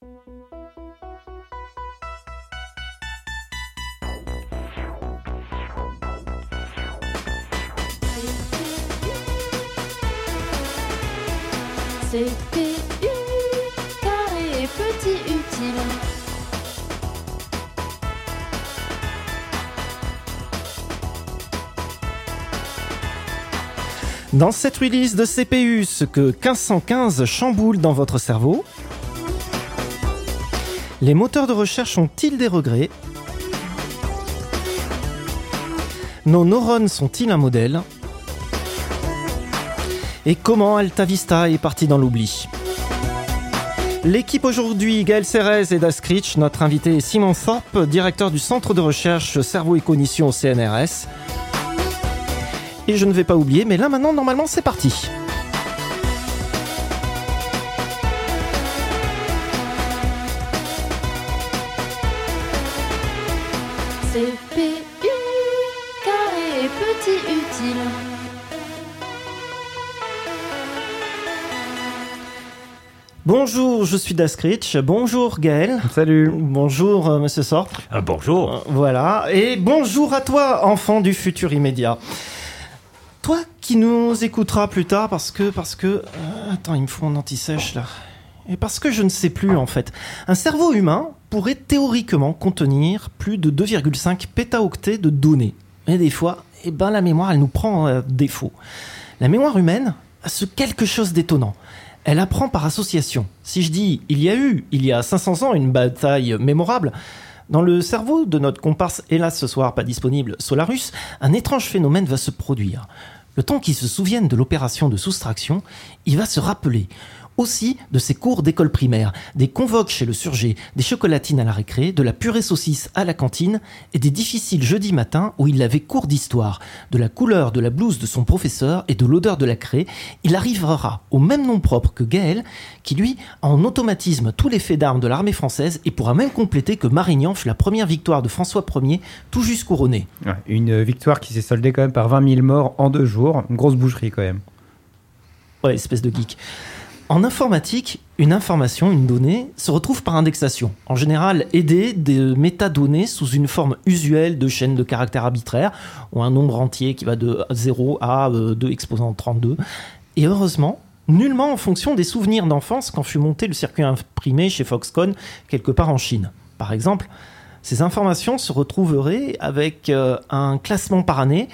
CPU, carré et petit utile. Dans cette release de CPU, ce que 1515 chamboule dans votre cerveau, les moteurs de recherche ont-ils des regrets? Nos neurones sont-ils un modèle? Et comment AltaVista est parti dans l'oubli? L'équipe aujourd'hui, Gaël Serrez et Dascritch. Notre invité est Simon Thorpe, directeur du Centre de recherche Cerveau et Cognition au CNRS. Et je ne vais pas oublier, mais là maintenant, normalement, c'est parti. CPU, carré et petit utile. Bonjour, je suis Dascritch. Bonjour Gaël. Salut. Bonjour Monsieur Thorpe. Bonjour. Voilà. Et bonjour à toi, enfant du futur immédiat. Toi qui nous écouteras plus tard parce que attends, il me faut un anti-sèche là. Et parce que je ne sais plus en fait. Un cerveau humain pourrait théoriquement contenir plus de 2,5 pétaoctets de données. Et des fois, la mémoire, elle nous prend défaut. La mémoire humaine a ce quelque chose d'étonnant. Elle apprend par association. Si je dis il y a 500 ans, une bataille mémorable, dans le cerveau de notre comparse, hélas ce soir pas disponible, Solarus, un étrange phénomène va se produire. Le temps qu'il se souvienne de l'opération de soustraction, il va se rappeler aussi de ses cours d'école primaire, des convoques chez le surgé, des chocolatines à la récré, de la purée saucisse à la cantine et des difficiles jeudis matins où il avait cours d'histoire, de la couleur de la blouse de son professeur et de l'odeur de la craie. Il arrivera au même nom propre que Gaël, qui lui a en automatisme tous les faits d'armes de l'armée française et pourra même compléter que Marignan fut la première victoire de François Ier, tout juste couronné. Ouais, une victoire qui s'est soldée quand même par 20 000 morts en 2 jours. Une grosse boucherie quand même. Ouais, espèce de geek. En informatique, une information, une donnée, se retrouve par indexation. En général, aidée de métadonnées sous une forme usuelle de chaîne de caractères arbitraires, ou un nombre entier qui va de 0 à 2 exposant 32. Et heureusement, nullement en fonction des souvenirs d'enfance quand fut monté le circuit imprimé chez Foxconn, quelque part en Chine. Par exemple, ces informations se retrouveraient avec un classement par année,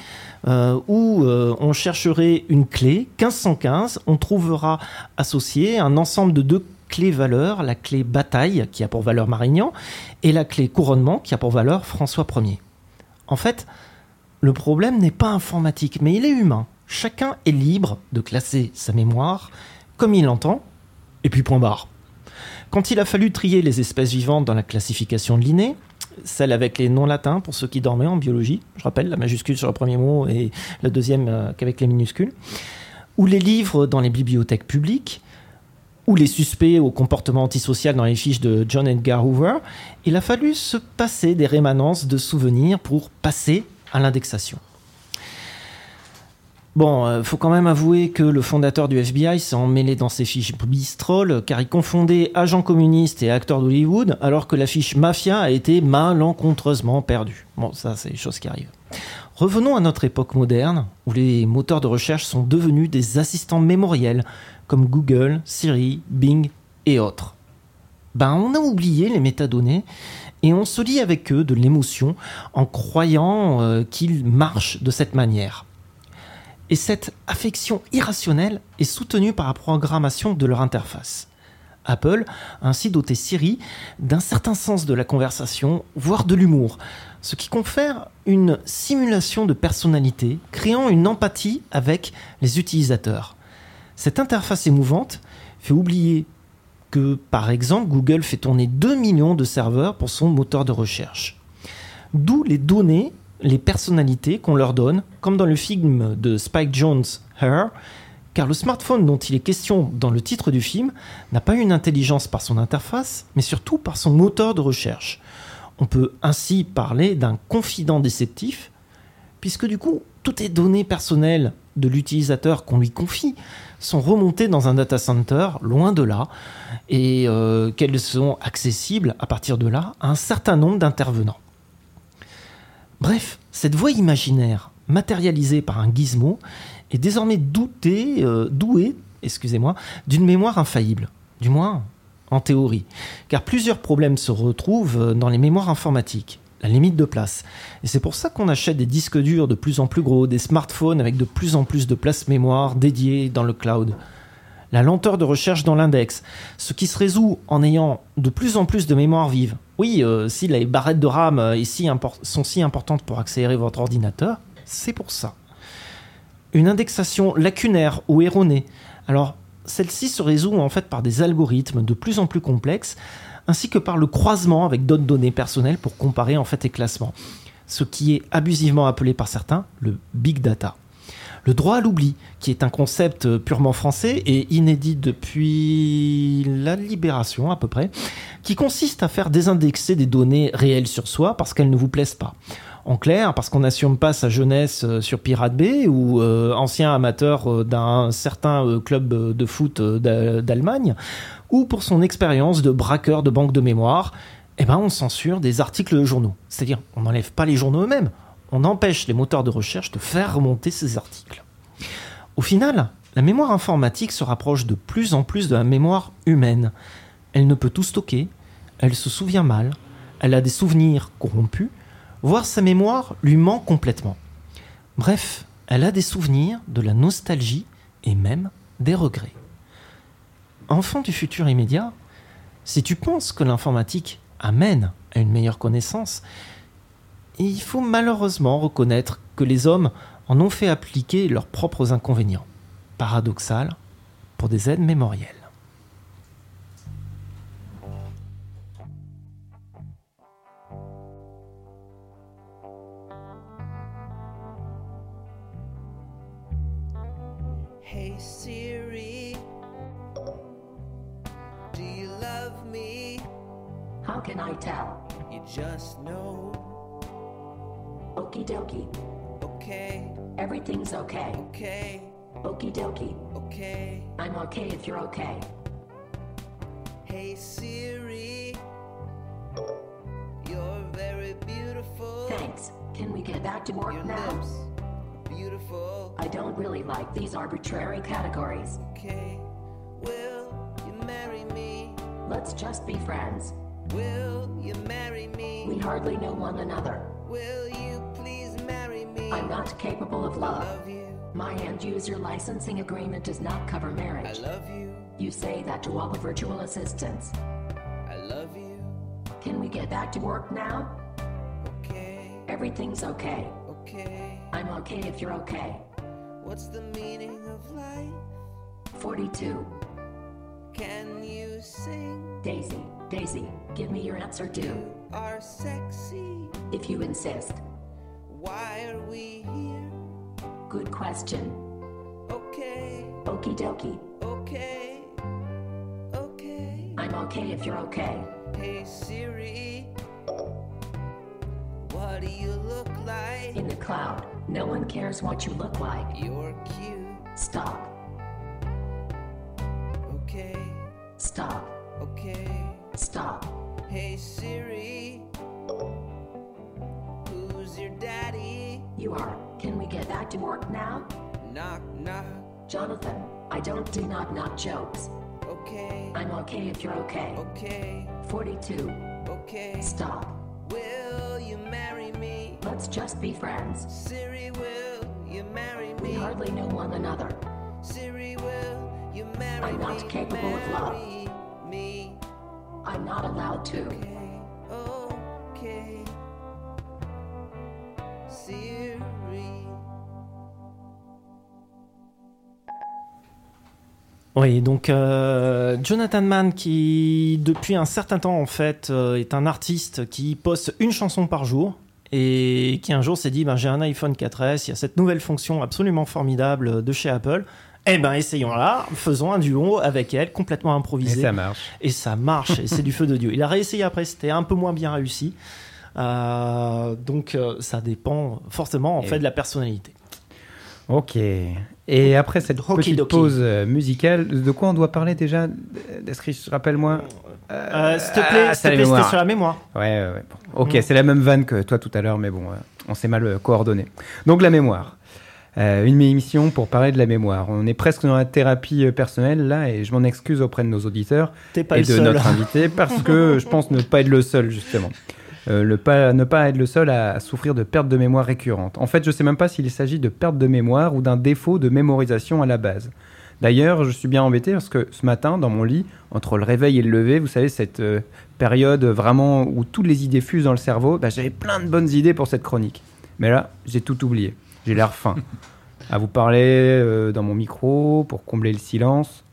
où on chercherait une clé, 1515, on trouvera associé un ensemble de 2 clés valeurs, la clé bataille, qui a pour valeur Marignan, et la clé couronnement, qui a pour valeur François Ier. En fait, le problème n'est pas informatique, mais il est humain. Chacun est libre de classer sa mémoire comme il l'entend, et puis point barre. Quand il a fallu trier les espèces vivantes dans la classification de Linné, celle avec les noms latins pour ceux qui dormaient en biologie, je rappelle, la majuscule sur le premier mot et le deuxième qu'avec les minuscules, ou les livres dans les bibliothèques publiques, ou les suspects au comportement antisocial dans les fiches de John Edgar Hoover, il a fallu se passer des rémanences de souvenirs pour passer à l'indexation. Bon, faut quand même avouer que le fondateur du FBI s'est emmêlé dans ses fiches Bistrol, car il confondait agent communiste et acteur d'Hollywood, alors que la fiche Mafia a été malencontreusement perdue. Bon, ça, c'est des choses qui arrivent. Revenons à notre époque moderne, où les moteurs de recherche sont devenus des assistants mémoriels, comme Google, Siri, Bing et autres. On a oublié les métadonnées, et on se lie avec eux de l'émotion, en croyant qu'ils marchent de cette manière. Et cette affection irrationnelle est soutenue par la programmation de leur interface. Apple a ainsi doté Siri d'un certain sens de la conversation, voire de l'humour, ce qui confère une simulation de personnalité, créant une empathie avec les utilisateurs. Cette interface émouvante fait oublier que, par exemple, Google fait tourner 2 millions de serveurs pour son moteur de recherche. D'où les données, les personnalités qu'on leur donne, comme dans le film de Spike Jonze, Her, car le smartphone dont il est question dans le titre du film n'a pas une intelligence par son interface, mais surtout par son moteur de recherche. On peut ainsi parler d'un confident déceptif, puisque du coup, toutes les données personnelles de l'utilisateur qu'on lui confie sont remontées dans un data center, loin de là, et qu'elles sont accessibles à partir de là à un certain nombre d'intervenants. Bref, cette voix imaginaire matérialisée par un gizmo est désormais douée d'une mémoire infaillible, du moins en théorie, car plusieurs problèmes se retrouvent dans les mémoires informatiques. La limite de place. Et c'est pour ça qu'on achète des disques durs de plus en plus gros, des smartphones avec de plus en plus de place mémoire dédiée dans le cloud. La lenteur de recherche dans l'index, ce qui se résout en ayant de plus en plus de mémoire vive. Oui, si les barrettes de RAM sont si importantes pour accélérer votre ordinateur, c'est pour ça. Une indexation lacunaire ou erronée. Alors, celle-ci se résout en fait par des algorithmes de plus en plus complexes, ainsi que par le croisement avec d'autres données personnelles pour comparer en fait les classements. Ce qui est abusivement appelé par certains le big data. Le droit à l'oubli, qui est un concept purement français et inédit depuis la Libération à peu près, qui consiste à faire désindexer des données réelles sur soi parce qu'elles ne vous plaisent pas. En clair, parce qu'on n'assume pas sa jeunesse sur Pirate Bay ou ancien amateur d'un certain club de foot d'Allemagne, ou pour son expérience de braqueur de banque de mémoire, on censure des articles de journaux. C'est-à-dire, on n'enlève pas les journaux eux-mêmes, on empêche les moteurs de recherche de faire remonter ces articles. Au final, la mémoire informatique se rapproche de plus en plus de la mémoire humaine. Elle ne peut tout stocker, elle se souvient mal, elle a des souvenirs corrompus, voire sa mémoire lui ment complètement. Bref, elle a des souvenirs, de la nostalgie et même des regrets. Enfant du futur immédiat, si tu penses que l'informatique amène à une meilleure connaissance, il faut malheureusement reconnaître que les hommes en ont fait appliquer leurs propres inconvénients. Paradoxal pour des aides mémorielles. Hey Siri, do you love me? How can I tell? You just know. Okie dokie. Okay, Everything's okay. okay, Okie dokie. okay. I'm okay if you're okay. Hey Siri, you're very beautiful. Thanks. Can we get back to Your work now? lips, beautiful. I don't really like these arbitrary categories. Okay, will you marry me? Let's just be friends. Will you marry me? We hardly know one another. Will you please marry me? I'm not capable of I love. love you. My end-user licensing agreement does not cover I marriage. love you. You say that to all the virtual assistants. I love you. Can we get back to work now? Okay, Everything's okay. okay. I'm okay if you're okay. What's the meaning of life? 42. Can you sing? Daisy, Daisy, give me your answer too. You are sexy. If you insist. Why are we here? Good question. Okay, Okie dokie. okay, okay. I'm okay if you're okay. Hey Siri, what do you look like? In the cloud, no one cares what you look like. You're cute. Stop. Okay, Stop. okay. Stop. Hey Siri, who's your daddy? You are. Can we get back to work now? Knock, knock. Jonathan, I don't do knock jokes. Okay, I'm okay if you're okay. okay, 42. okay. Stop. Will you marry me? Let's just be friends. Siri, will you marry We me? hardly know one another. Siri, will you marry I'm me? not capable of love. Marry me. I'm not allowed to. Okay, okay. Siri. Oui, donc Jonathan Mann, qui depuis un certain temps en fait est un artiste qui poste une chanson par jour et qui un jour s'est dit j'ai un iPhone 4S, il y a cette nouvelle fonction absolument formidable de chez Apple, essayons-la, faisons un duo avec elle complètement improvisé. Et ça marche. Et ça marche, et c'est du feu de Dieu. Il a réessayé après, c'était un peu moins bien réussi. Donc ça dépend fortement en fait de la personnalité. Ok. Et après cette petite Okidoki. pause musicale, de quoi on doit parler déjà? Descriche, rappelle-moi. S'il te plaît, c'est la c'était mémoire. sur la mémoire. Ouais. Bon. Ok, c'est la même vanne que toi tout à l'heure, mais bon, on s'est mal coordonné. Donc la mémoire. Une émission pour parler de la mémoire. On est presque dans la thérapie personnelle là, et je m'en excuse auprès de nos auditeurs T'es pas et le de seul. notre invité parce que je pense ne pas être le seul justement. Ne pas être le seul à souffrir de perte de mémoire récurrente. En fait, je sais même pas s'il s'agit de perte de mémoire ou d'un défaut de mémorisation à la base. D'ailleurs, je suis bien embêté parce que ce matin, dans mon lit, entre le réveil et le lever, vous savez, cette période vraiment où toutes les idées fusent dans le cerveau, j'avais plein de bonnes idées pour cette chronique. Mais là, j'ai tout oublié. J'ai l'air fin à vous parler dans mon micro pour combler le silence.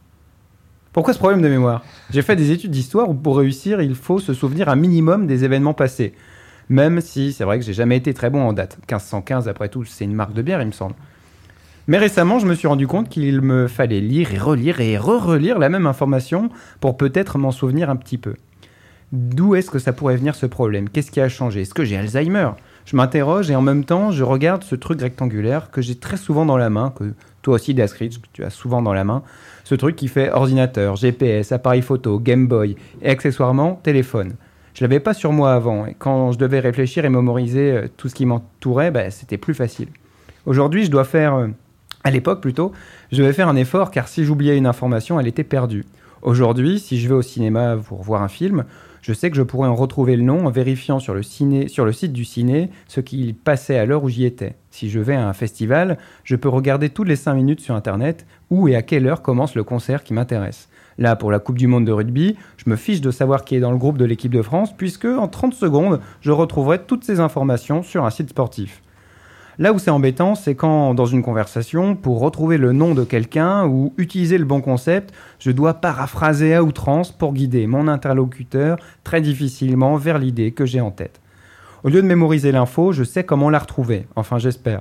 Pourquoi ce problème de mémoire? J'ai fait des études d'histoire où pour réussir, il faut se souvenir un minimum des événements passés. Même si c'est vrai que j'ai jamais été très bon en date. 1515, après tout, c'est une marque de bière, il me semble. Mais récemment, je me suis rendu compte qu'il me fallait lire et relire et re-relire la même information pour peut-être m'en souvenir un petit peu. D'où est-ce que ça pourrait venir ce problème? Qu'est-ce qui a changé? Est-ce que j'ai Alzheimer? Je m'interroge et en même temps, je regarde ce truc rectangulaire que j'ai très souvent dans la main, que toi aussi, Daskrich, que tu as souvent dans la main. Ce truc qui fait ordinateur, GPS, appareil photo, Game Boy et accessoirement téléphone. Je l'avais pas sur moi avant et quand je devais réfléchir et mémoriser tout ce qui m'entourait, c'était plus facile. Aujourd'hui, je dois faire... à l'époque plutôt, je devais faire un effort car si j'oubliais une information, elle était perdue. Aujourd'hui, si je vais au cinéma pour voir un film, je sais que je pourrais en retrouver le nom en vérifiant sur le site du ciné ce qu'il passait à l'heure où j'y étais. Si je vais à un festival, je peux regarder toutes les 5 minutes sur Internet où et à quelle heure commence le concert qui m'intéresse. Là, pour la Coupe du Monde de rugby, je me fiche de savoir qui est dans le groupe de l'équipe de France puisque en 30 secondes, je retrouverai toutes ces informations sur un site sportif. Là où c'est embêtant, c'est quand, dans une conversation, pour retrouver le nom de quelqu'un ou utiliser le bon concept, je dois paraphraser à outrance pour guider mon interlocuteur très difficilement vers l'idée que j'ai en tête. Au lieu de mémoriser l'info, je sais comment la retrouver. Enfin, j'espère.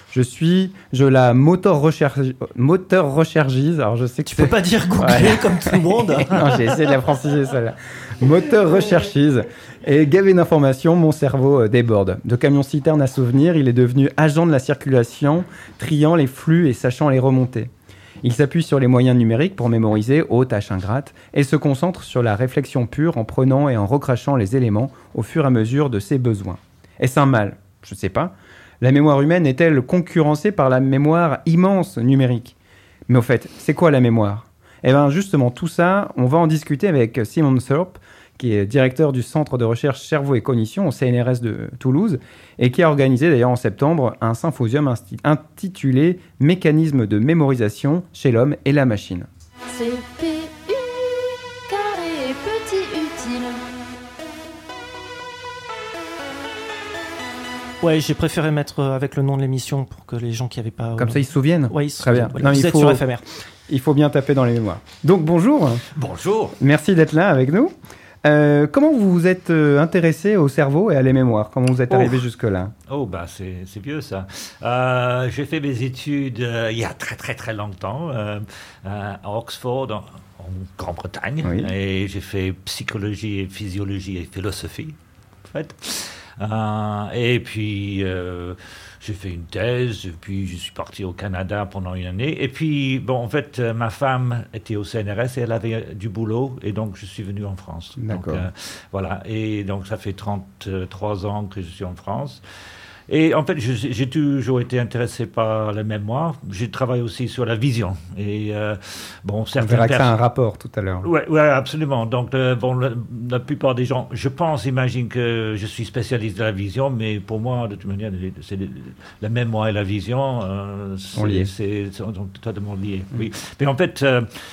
Je la moteur recherchise. Alors, je sais que Tu peux pas dire googler comme tout le monde. non, j'ai essayé de la franciser, celle-là. Moteur recherchise. Et gavé d'informations, mon cerveau déborde. De camion-citerne à souvenir, il est devenu agent de la circulation, triant les flux et sachant les remonter. Il s'appuie sur les moyens numériques pour mémoriser aux tâches ingrates et se concentre sur la réflexion pure en prenant et en recrachant les éléments au fur et à mesure de ses besoins. Est-ce un mal? Je ne sais pas. La mémoire humaine est-elle concurrencée par la mémoire immense numérique? Mais au fait, c'est quoi la mémoire? Eh bien justement, tout ça, on va en discuter avec Simon Thorpe, qui est directeur du Centre de recherche cerveau et cognition au CNRS de Toulouse, et qui a organisé d'ailleurs en septembre un symposium intitulé « Mécanismes de mémorisation chez l'homme et la machine ». CPU, carré petit utile. Ouais, j'ai préféré mettre avec le nom de l'émission pour que les gens qui n'avaient pas... Comme ça, ils se souviennent. Ouais, ils se Très bien. souviennent. Voilà, Non, vous il êtes faut- sur éphémère. Il faut bien taper dans les mémoires. Donc bonjour, Bonjour. merci d'être là avec nous. Comment vous vous êtes intéressé au cerveau et à les mémoires? Comment vous êtes arrivé jusque-là? Oh, bah c'est vieux ça. J'ai fait mes études il y a très très très longtemps à Oxford, en Grande-Bretagne. Oui. Et j'ai fait psychologie et physiologie et philosophie, en fait. Et puis j'ai fait une thèse, et puis je suis parti au Canada pendant une année. Et puis, bon, en fait, ma femme était au CNRS et elle avait du boulot, et donc je suis venu en France. D'accord. Donc, voilà, et donc ça fait 33 ans que je suis en France. Et en fait, j'ai toujours été intéressé par la mémoire. Je travaille aussi sur la vision. Et bon, On certaines verra que ça a personnes... un rapport tout à l'heure. Ouais, absolument. Donc, bon, la plupart des gens, je pense, imaginent que je suis spécialiste de la vision, mais pour moi, de toute manière, la mémoire et la vision, Sont liés. sont totalement liés. Oui. Mais en fait,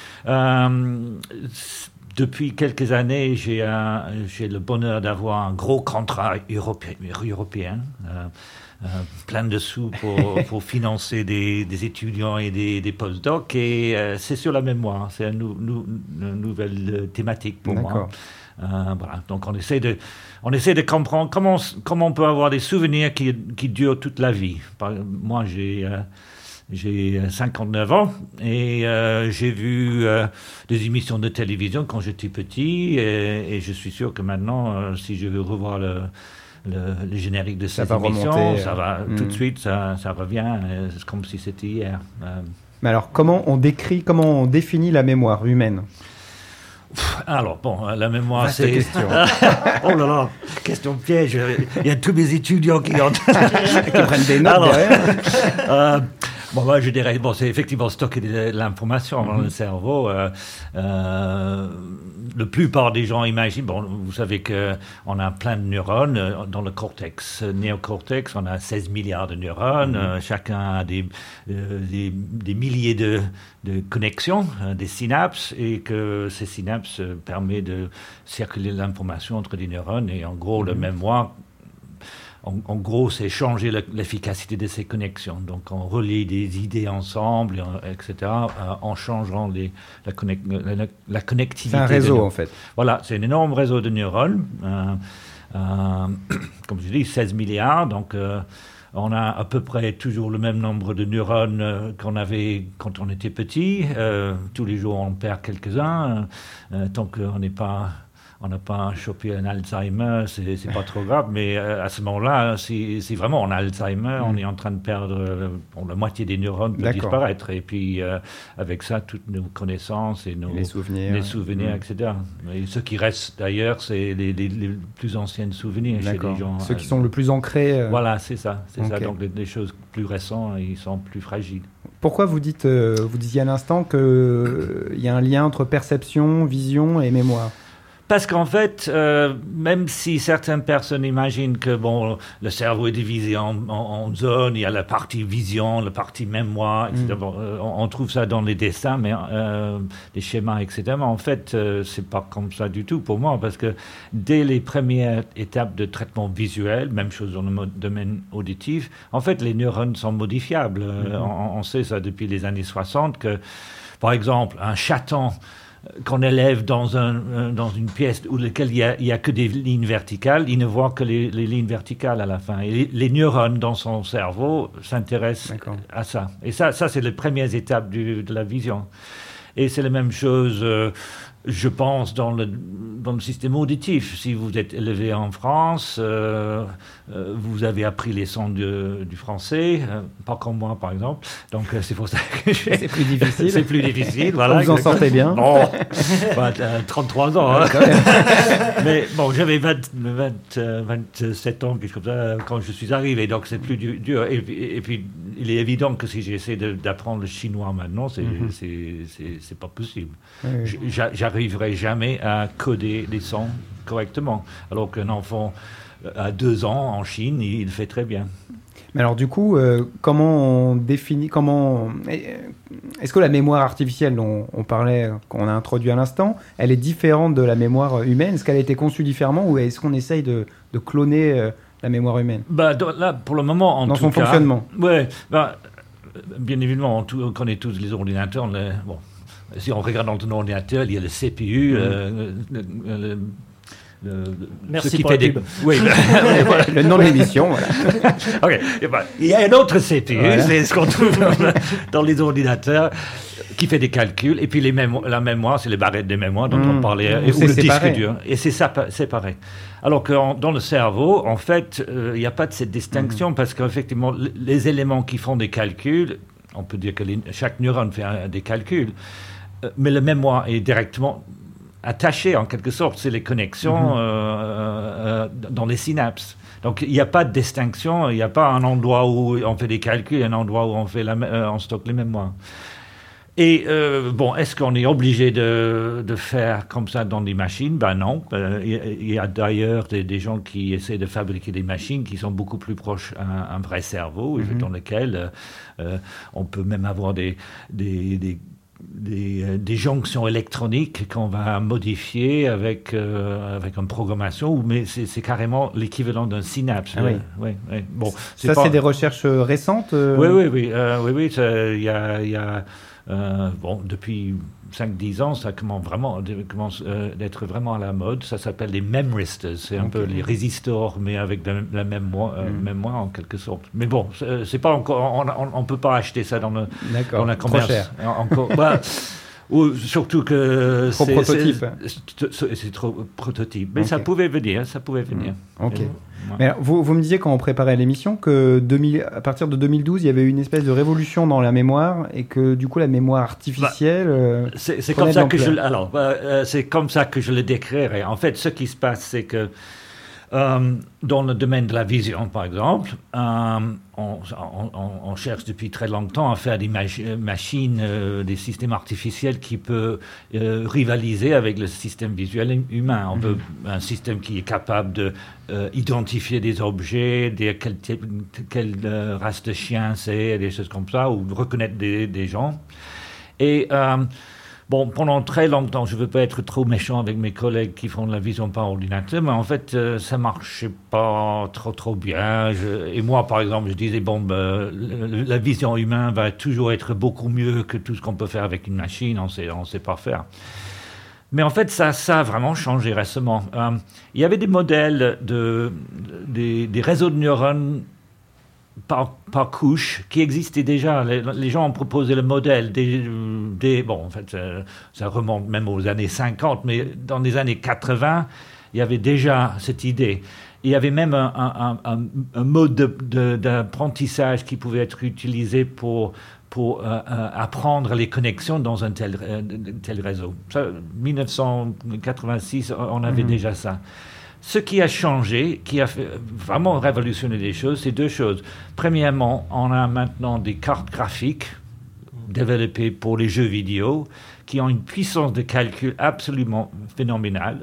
depuis quelques années, j'ai le bonheur d'avoir un gros contrat européen. Plein de sous pour financer des étudiants et des postdocs, et c'est sur la mémoire, c'est une nouvelle thématique pour moi. D'accord. Voilà. Donc on essaie de comprendre comment on peut avoir des souvenirs qui durent toute la vie. Moi j'ai 59 ans et j'ai vu des émissions de télévision quand j'étais petit, et je suis sûr que maintenant, si je veux revoir le générique de Ça ces va émissions, remonter, ça va tout de mm. suite, ça revient, c'est comme si c'était hier. Mais alors, comment on définit la mémoire humaine? Alors, bon, la mémoire, Vaste c'est... question. Oh là là, question piège. Il y a tous mes étudiants qui prennent des notes Alors, derrière. Bon, moi, je dirais, bon, c'est effectivement stocker de l'information dans le cerveau. La plupart des gens imaginent, bon, vous savez qu'on a plein de neurones dans le cortex, néocortex, on a 16 milliards de neurones, chacun a des milliers de connexions, des synapses, et que ces synapses permettent de circuler l'information entre les neurones, et en gros, la mémoire, en gros, c'est changer l'efficacité de ces connexions. Donc, on relie des idées ensemble, etc., en changeant la connectivité. C'est un réseau, en fait. Voilà, c'est un énorme réseau de neurones. Comme je dis, 16 milliards. Donc, on a à peu près toujours le même nombre de neurones qu'on avait quand on était petit. Tous les jours, on perd quelques-uns. Tant qu'on n'est pas... On n'a pas chopé un Alzheimer, c'est pas trop grave, mais à ce moment-là, si vraiment on a Alzheimer, on est en train de perdre la moitié des neurones peut disparaître. Et puis, avec ça, toutes nos connaissances et les souvenirs, etc. Et ce qui reste d'ailleurs, c'est les plus anciens souvenirs chez les gens. Ceux qui sont le plus ancrés. Voilà, c'est ça. Donc, les choses plus récentes, ils sont plus fragiles. Pourquoi vous disiez à l'instant qu'il y a un lien entre perception, vision et mémoire? Parce qu'en fait, même si certaines personnes imaginent que bon, le cerveau est divisé en zones, il y a la partie vision, la partie mémoire, etc. Bon, on trouve ça dans les dessins, mais les schémas, etc. Mais en fait, c'est pas comme ça du tout pour moi, parce que dès les premières étapes de traitement visuel, même chose dans le domaine auditif, en fait, les neurones sont modifiables. On sait ça depuis les années 60 que, par exemple, un chaton qu'on élève dans une pièce où laquelle il y a que des lignes verticales, il ne voit que les lignes verticales à la fin. Et les neurones dans son cerveau s'intéressent à ça. Et ça c'est les premières étapes de la vision. Et c'est la même chose, je pense, dans le système auditif. Si vous êtes élevé en France, vous avez appris les sons du français, pas comme moi, par exemple. Donc, c'est pour ça que c'est plus difficile. C'est plus difficile, voilà. Vous en sortez bien. Bon, 33 ans. Hein. Mais bon, j'avais 27 ans, quelque chose comme ça, quand je suis arrivé. Donc, c'est plus dur. Et puis, il est évident que si j'essaie d'apprendre le chinois maintenant, c'est pas possible. Oui. J'arriverai jamais à coder les sons correctement. Alors qu'un enfant à 2 ans en Chine, il le fait très bien. Mais alors du coup, comment on définit, est-ce que la mémoire artificielle dont on parlait, qu'on a introduit à l'instant, elle est différente de la mémoire humaine? Est-ce qu'elle a été conçue différemment ou est-ce qu'on essaye de cloner la mémoire humaine? Là, pour le moment, dans son fonctionnement. Ouais, bien évidemment, on connaît tous les ordinateurs. Bon, si on regarde dans ton ordinateur, il y a le CPU, Merci pour la pub. Oui, le nom de l'émission. Voilà. Okay. Il y a un autre CPU, c'est ce qu'on trouve dans les ordinateurs, qui fait des calculs. Et puis la mémoire, c'est les barrettes de mémoire dont on parlait, ou le disque dur. Et c'est ça, c'est pareil. Alors que dans le cerveau, en fait, il n'y a pas de cette distinction, parce qu'effectivement, les éléments qui font des calculs, on peut dire que chaque neurone fait des calculs, mais la mémoire est directement attachée, en quelque sorte. C'est les connexions dans les synapses. Donc, il n'y a pas de distinction. Il n'y a pas un endroit où on fait des calculs et un endroit où on stocke les mémoires. Et est-ce qu'on est obligé de faire comme ça dans des machines? Ben non. Il y a d'ailleurs des gens qui essaient de fabriquer des machines qui sont beaucoup plus proches à un vrai cerveau, dans lequel on peut même avoir des jonctions électroniques qu'on va modifier avec une programmation, mais c'est carrément l'équivalent d'un synapse. Ah oui. Oui. Bon, c'est des recherches récentes? Oui. Il y a depuis 5-10 ans, ça commence d'être vraiment à la mode. Ça s'appelle les memristors. C'est un peu les résistors, mais avec la mémoire en quelque sorte. Mais bon, c'est pas encore. On peut pas acheter ça dans la commerce. Trop cher. Ou surtout que Trop prototype. c'est trop prototype. Mais Ok. ça pouvait venir. Ok. Ouais. Mais alors, vous me disiez quand on préparait l'émission que à partir de 2012, il y avait eu une espèce de révolution dans la mémoire et que du coup la mémoire artificielle. C'est prenait comme ça de que l'ampleur. c'est comme ça que je le décrirais. En fait, ce qui se passe, c'est que dans le domaine de la vision, par exemple, on cherche depuis très longtemps à faire des machines, des systèmes artificiels qui peuvent rivaliser avec le système visuel humain. On veut un système qui est capable de identifier des objets, dire quelle race de chien c'est, des choses comme ça, ou reconnaître des gens. Et bon, pendant très longtemps, je ne veux pas être trop méchant avec mes collègues qui font de la vision par ordinateur, mais en fait, ça ne marchait pas trop bien. Et moi, par exemple, je disais, la vision humaine va toujours être beaucoup mieux que tout ce qu'on peut faire avec une machine, on sait pas faire. Mais en fait, ça a vraiment changé récemment. Il y avait des modèles des réseaux de neurones par couche qui existait déjà. Les gens ont proposé le modèle bon, en fait, ça remonte même aux années 50, mais dans les années 80, il y avait déjà cette idée. Il y avait même un mode d'apprentissage qui pouvait être utilisé pour apprendre les connexions dans un tel réseau. Ça, 1986, on avait déjà ça. Ce qui a changé, qui a vraiment révolutionné les choses, c'est deux choses. Premièrement, on a maintenant des cartes graphiques développées pour les jeux vidéo qui ont une puissance de calcul absolument phénoménale.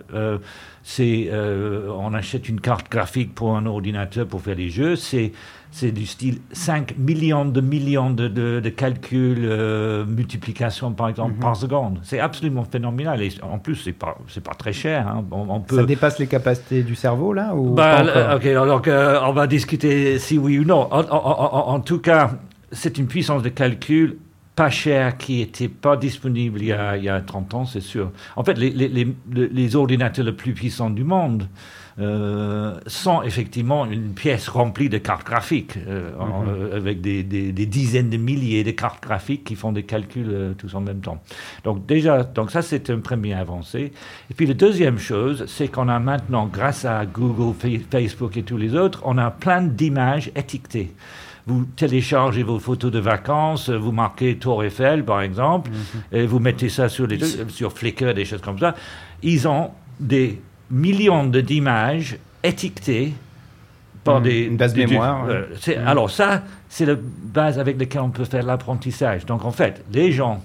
On achète une carte graphique pour un ordinateur pour faire des jeux, c'est du style 5 millions de calculs, multiplication par exemple par seconde. C'est absolument phénoménal et en plus c'est pas très cher. Hein. On peut... Ça dépasse les capacités du cerveau là ou pas encore ok, alors on va discuter si oui ou non. En tout cas, c'est une puissance de calcul pas chère qui n'était pas disponible il y a 30 ans, c'est sûr. En fait, les ordinateurs les plus puissants du monde sont effectivement une pièce remplie de cartes graphiques, avec des dizaines de milliers de cartes graphiques qui font des calculs tous en même temps. Donc ça c'est une première avancée. Et puis la deuxième chose, c'est qu'on a maintenant, grâce à Google, Facebook et tous les autres, on a plein d'images étiquetées. Vous téléchargez vos photos de vacances, vous marquez Tour Eiffel, par exemple, et vous mettez ça sur Flickr, des choses comme ça. Ils ont des millions d'images étiquetées par une base mémoire. Alors ça, c'est la base avec laquelle on peut faire l'apprentissage. Donc en fait, les gens...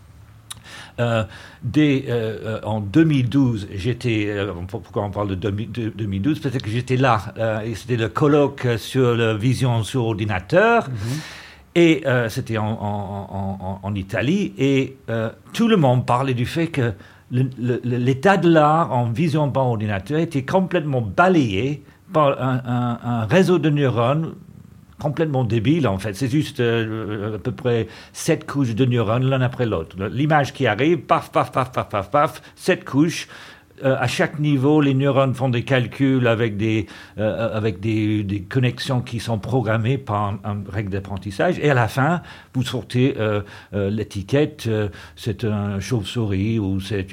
en 2012, pourquoi on parle de 2012? Peut-être que j'étais là, et c'était le colloque sur la vision sur ordinateur, et c'était en Italie, et tout le monde parlait du fait que l'état de l'art en vision par ordinateur était complètement balayé par un réseau de neurones complètement débile, en fait. C'est juste à peu près 7 couches de neurones l'un après l'autre. L'image qui arrive, paf, 7 couches. À chaque niveau, les neurones font des calculs avec des connexions qui sont programmées par une règle d'apprentissage. Et à la fin, vous sortez l'étiquette, c'est un chauve-souris ou c'est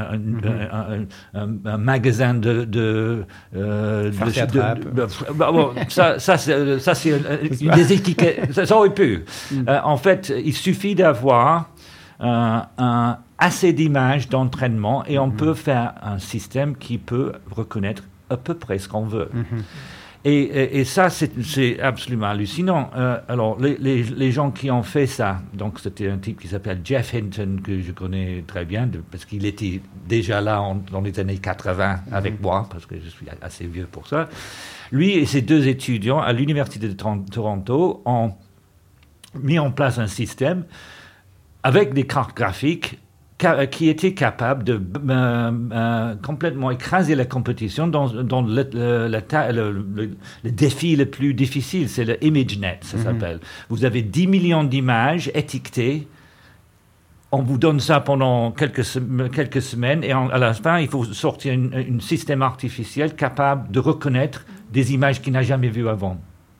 un magasin ça c'est une des étiquettes. Ça aurait pu. En fait, il suffit d'avoir assez d'images d'entraînement et on peut faire un système qui peut reconnaître à peu près ce qu'on veut. Et ça, c'est absolument hallucinant. Alors, les gens qui ont fait ça, donc c'était un type qui s'appelle Jeff Hinton, que je connais très bien, parce qu'il était déjà là dans les années 80 avec moi, parce que je suis assez vieux pour ça. Lui et ses deux étudiants à l'Université de Toronto ont mis en place un système avec des cartes graphiques qui était capable de complètement écraser la compétition dans le défi le plus difficile, c'est le ImageNet, ça s'appelle. Vous avez 10 millions d'images étiquetées, on vous donne ça pendant quelques semaines, et à la fin, il faut sortir un système artificiel capable de reconnaître des images qu'il n'a jamais vues avant.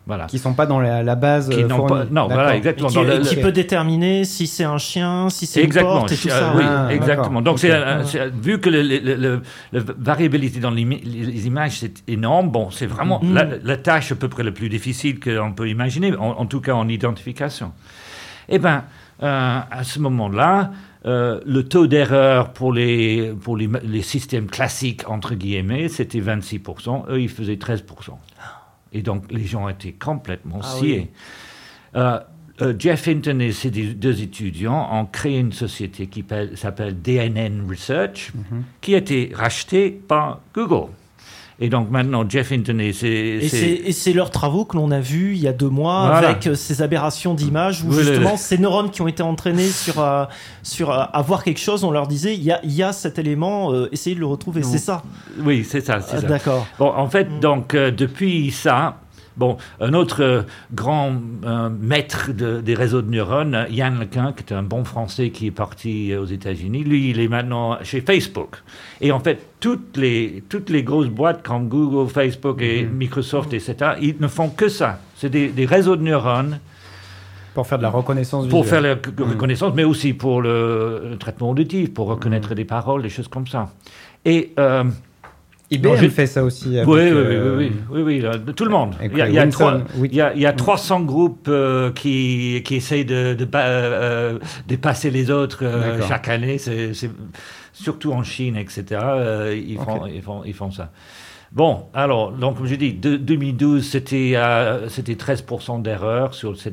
Voilà. Qui sont pas dans la base Qui n'ont fournie. pas- non, voilà, D'accord. exactement. Et Dans qui, le- qui peut déterminer si c'est un chien, si c'est une Exactement, porte et tout ça. oui, Ah, exactement. d'accord. Donc, vu que la variabilité dans les images, c'est énorme, bon, c'est vraiment la tâche à peu près la plus difficile qu'on peut imaginer, en tout cas en identification. Eh bien, à ce moment-là, le taux d'erreur pour les systèmes classiques, entre guillemets, c'était 26%. Eux, ils faisaient 13%. Et donc, les gens étaient complètement sciés. Jeff Hinton et ses deux étudiants ont créé une société qui s'appelle DNN Research, qui a été rachetée par Google. Et donc maintenant, Jeff Hinton et c'est leurs travaux que l'on a vus il y a 2 mois Voilà. avec ces aberrations d'images où Oui, justement ces neurones qui ont été entraînés sur à voir quelque chose, on leur disait il y a cet élément, essayez de le retrouver. C'est ça. Oui, c'est ça. C'est ça. D'accord. Bon, en fait, donc, depuis ça, bon, un autre grand maître des réseaux de neurones, Yann LeCun, qui est un bon Français qui est parti aux États-Unis, lui, il est maintenant chez Facebook. Et en fait, toutes les grosses boîtes comme Google, Facebook et Microsoft, etc., ils ne font que ça. C'est des réseaux de neurones Pour faire de la reconnaissance pour faire visuelle. la reconnaissance, mais aussi pour le traitement auditif, pour reconnaître des paroles, des choses comme ça. Et IBM fait ça aussi. Avec, oui, là, tout le monde. avec Il y a Winson, il y a 300 groupes qui essayent de dépasser les autres D'accord. chaque année. C'est surtout en Chine, etc. Ils font ça. Bon, alors, donc, comme j'ai dit, 2012, c'était 13% d'erreur sur cette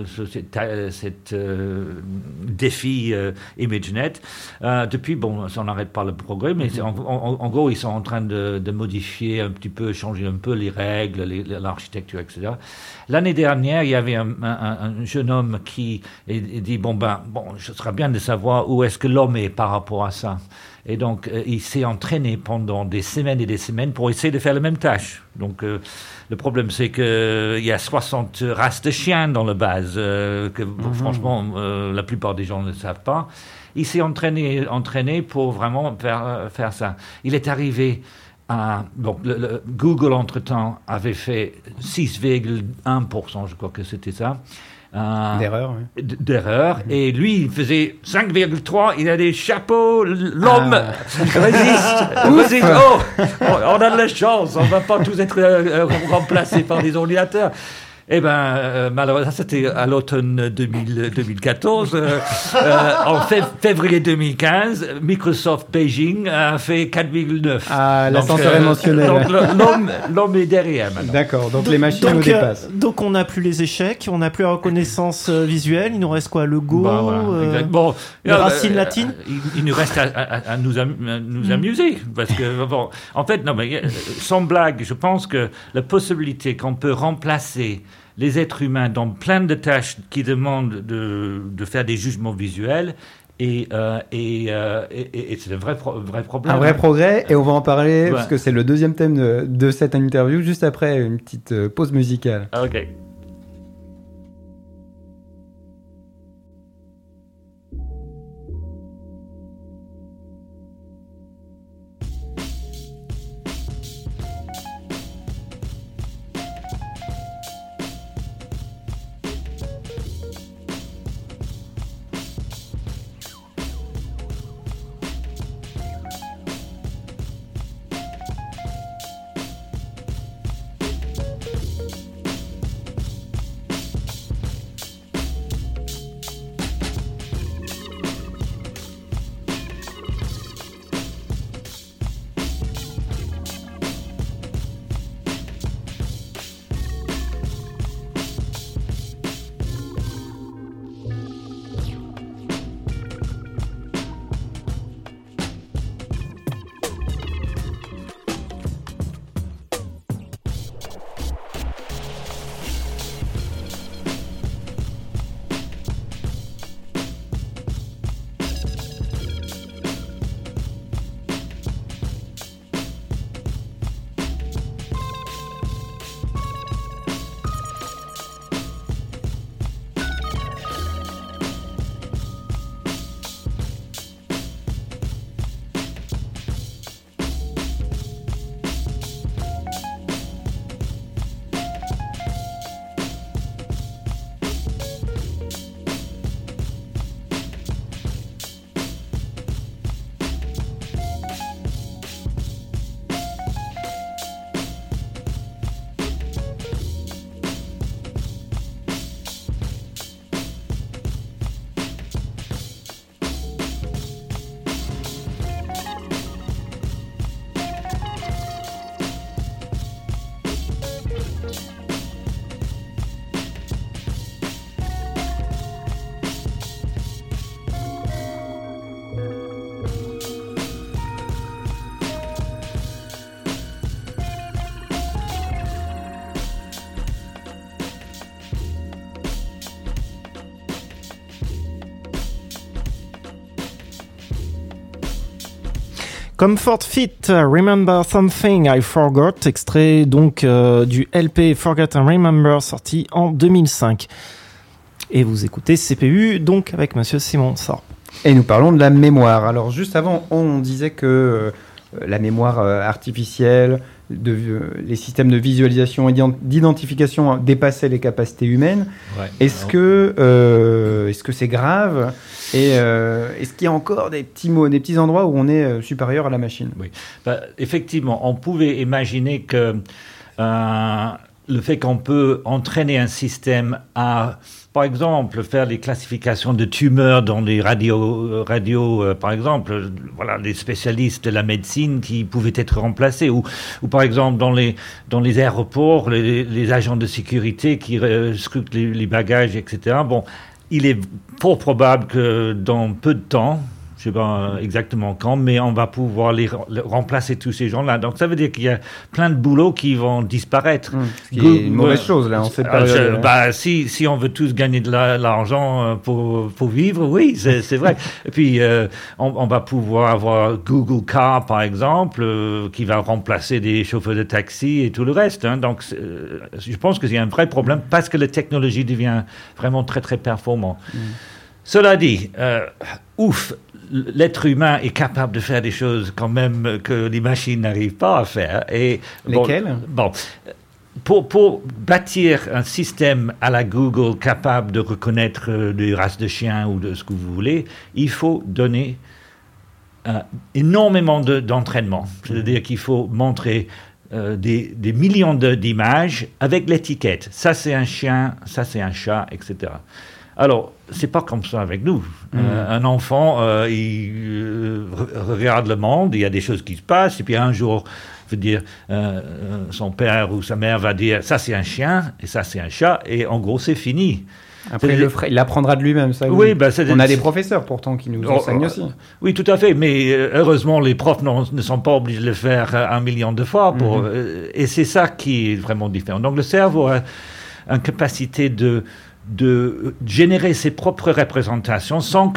défi ImageNet. Depuis, bon, ça n'arrête pas le progrès, mais en gros, ils sont en train de modifier un petit peu, changer un peu les règles, l'architecture, etc. L'année dernière, il y avait un jeune homme qui dit, bon, ce serait bien de savoir où est-ce que l'homme est par rapport à ça. Et donc, il s'est entraîné pendant des semaines et des semaines pour essayer de faire la même tâche. Donc, le problème, c'est qu'il y a 60 races de chiens dans la base, que franchement, la plupart des gens ne savent pas. Il s'est entraîné pour vraiment faire ça. Il est arrivé à... Donc, Google, entre-temps, avait fait 6,1%, je crois que c'était ça. D'erreur, oui. D'erreur. Et lui, il faisait 5,3. Il a des chapeaux. L'homme résiste. Oh, on a de la chance. On ne va pas tous être remplacés par des ordinateurs. Eh bien, malheureusement, c'était à l'automne 2014. En février 2015, Microsoft Beijing a fait 4,9. Ah, l'ascenseur émotionnel. Donc, l'homme est derrière maintenant. D'accord, donc les machines nous dépassent. Donc on n'a plus les échecs, on n'a plus la reconnaissance visuelle, il nous reste quoi? Le Go, Voilà, exact. Bon, les racines latines. Il nous reste à nous amuser. Parce que, bon, en fait, non, mais sans blague, je pense que la possibilité qu'on peut remplacer les êtres humains dans plein de tâches qui demandent de faire des jugements visuels, et c'est un vrai problème. Un vrai progrès, et on va en parler, Ouais. parce que c'est le deuxième thème de cette interview, juste après une petite pause musicale. Ok. Comfort Fit, Remember Something I Forgot, extrait donc du LP Forget and Remember sorti en 2005. Et vous écoutez CPU donc avec Monsieur Simon Sorp. Et nous parlons de la mémoire. Alors juste avant, on disait que la mémoire artificielle, les systèmes de visualisation et d'identification dépassaient les capacités humaines. Ouais. Est-ce que c'est grave et est-ce qu'il y a encore des petits endroits où on est supérieur à la machine? Oui. Effectivement, on pouvait imaginer que le fait qu'on peut entraîner un système à, par exemple, faire les classifications de tumeurs dans les radios, par exemple, voilà, les spécialistes de la médecine qui pouvaient être remplacés, ou par exemple dans les aéroports, les agents de sécurité qui scrutent les bagages, etc. Bon, il est fort probable que dans peu de temps, je ne sais pas exactement quand, mais on va pouvoir remplacer tous ces gens-là. Donc ça veut dire qu'il y a plein de boulots qui vont disparaître. Ce qui est une mauvaise chose là en cette période. Si on veut tous gagner de l'argent pour vivre, oui, c'est vrai. Et puis on va pouvoir avoir Google Car par exemple, qui va remplacer des chauffeurs de taxi et tout le reste. Hein. Donc je pense qu'il y a un vrai problème parce que la technologie devient vraiment très très performante. Cela dit, l'être humain est capable de faire des choses quand même que les machines n'arrivent pas à faire. Et, lesquelles? Pour bâtir un système à la Google capable de reconnaître des races de chiens ou de ce que vous voulez, il faut donner énormément d'entraînement. C'est-à-dire qu'il faut montrer des millions d'images avec l'étiquette. Ça, c'est un chien, ça, c'est un chat, etc. Alors, c'est pas comme ça avec nous. Un enfant, il regarde le monde, il y a des choses qui se passent, et puis un jour, je veux dire, son père ou sa mère va dire, ça c'est un chien, et ça c'est un chat, et en gros, c'est fini. Après, il apprendra de lui-même, ça. Oui, on a des professeurs pourtant qui nous enseignent aussi. Oui, tout à fait, mais heureusement, les profs ne sont pas obligés de le faire 1 million de fois. Et c'est ça qui est vraiment différent. Donc, le cerveau a une capacité de générer ses propres représentations sans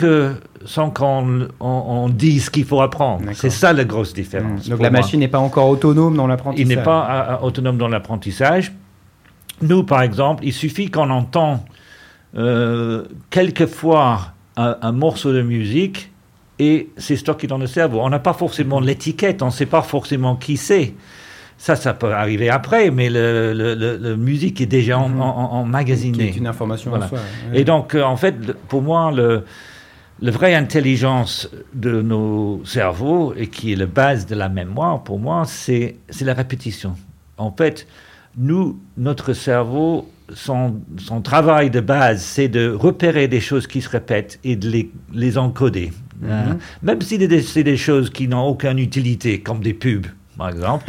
qu'on dise ce qu'il faut apprendre. D'accord. C'est ça la grosse différence. Donc la machine n'est pas encore autonome dans l'apprentissage. Il n'est pas autonome dans l'apprentissage. Nous, par exemple, il suffit qu'on entend quelquefois un morceau de musique et c'est stocké dans le cerveau. On n'a pas forcément l'étiquette, on ne sait pas forcément qui c'est. Ça peut arriver après, mais la musique est déjà emmagasinée. Qui est une information voilà. en soi. Ouais. Et donc, en fait, pour moi, la vraie intelligence de nos cerveaux, et qui est la base de la mémoire, pour moi, c'est la répétition. En fait, notre cerveau, son travail de base, c'est de repérer des choses qui se répètent et de les encoder. Même si c'est des choses qui n'ont aucune utilité, comme des pubs, par exemple.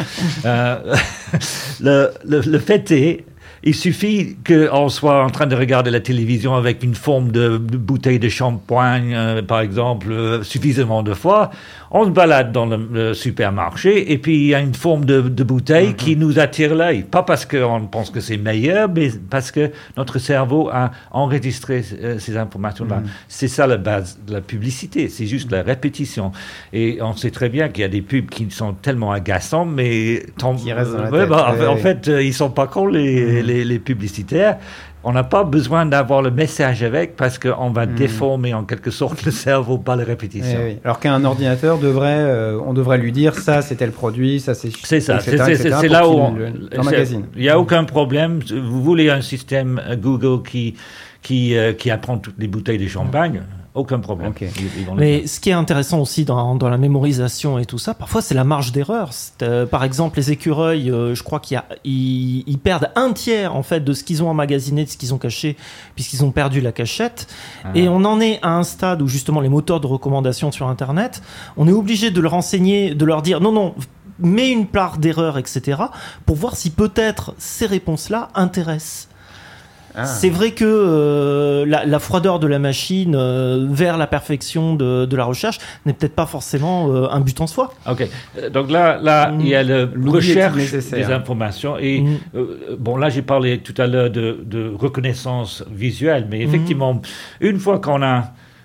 Le fait est, il suffit qu'on soit en train de regarder la télévision avec une forme de bouteille de shampoing, par exemple, suffisamment de fois. On se balade dans le supermarché et puis il y a une forme de bouteille qui nous attire l'œil. Pas parce qu'on pense que c'est meilleur, mais parce que notre cerveau a enregistré ces informations-là. C'est ça la base de la publicité, c'est juste la répétition. Et on sait très bien qu'il y a des pubs qui sont tellement agaçants, mais qui restent dans la tête. En fait, ils ne sont pas cons, les publicitaires. On n'a pas besoin d'avoir le message avec parce qu'on va déformer en quelque sorte le cerveau par la répétition. Oui. Alors qu'un ordinateur on devrait lui dire ça c'est tel produit, ça c'est ça, etc., c'est là où l'emmagasine. Il n'y a aucun problème. Vous voulez un système Google qui apprend toutes les bouteilles de champagne, aucun problème. Okay. Mais ce qui est intéressant aussi dans la mémorisation et tout ça, parfois c'est la marge d'erreur. Par exemple, les écureuils, je crois ils perdent 1/3 en fait de ce qu'ils ont emmagasiné, de ce qu'ils ont caché, puisqu'ils ont perdu la cachette. Et on en est à un stade où justement les moteurs de recommandation sur Internet, on est obligé de leur enseigner, de leur dire non, mets une part d'erreur, etc., pour voir si peut-être ces réponses-là intéressent. C'est vrai que la froideur de la machine vers la perfection de la recherche n'est peut-être pas forcément un but en soi. Ok, donc là il y a la recherche des informations et là j'ai parlé tout à l'heure de reconnaissance visuelle, mais effectivement une fois qu'on a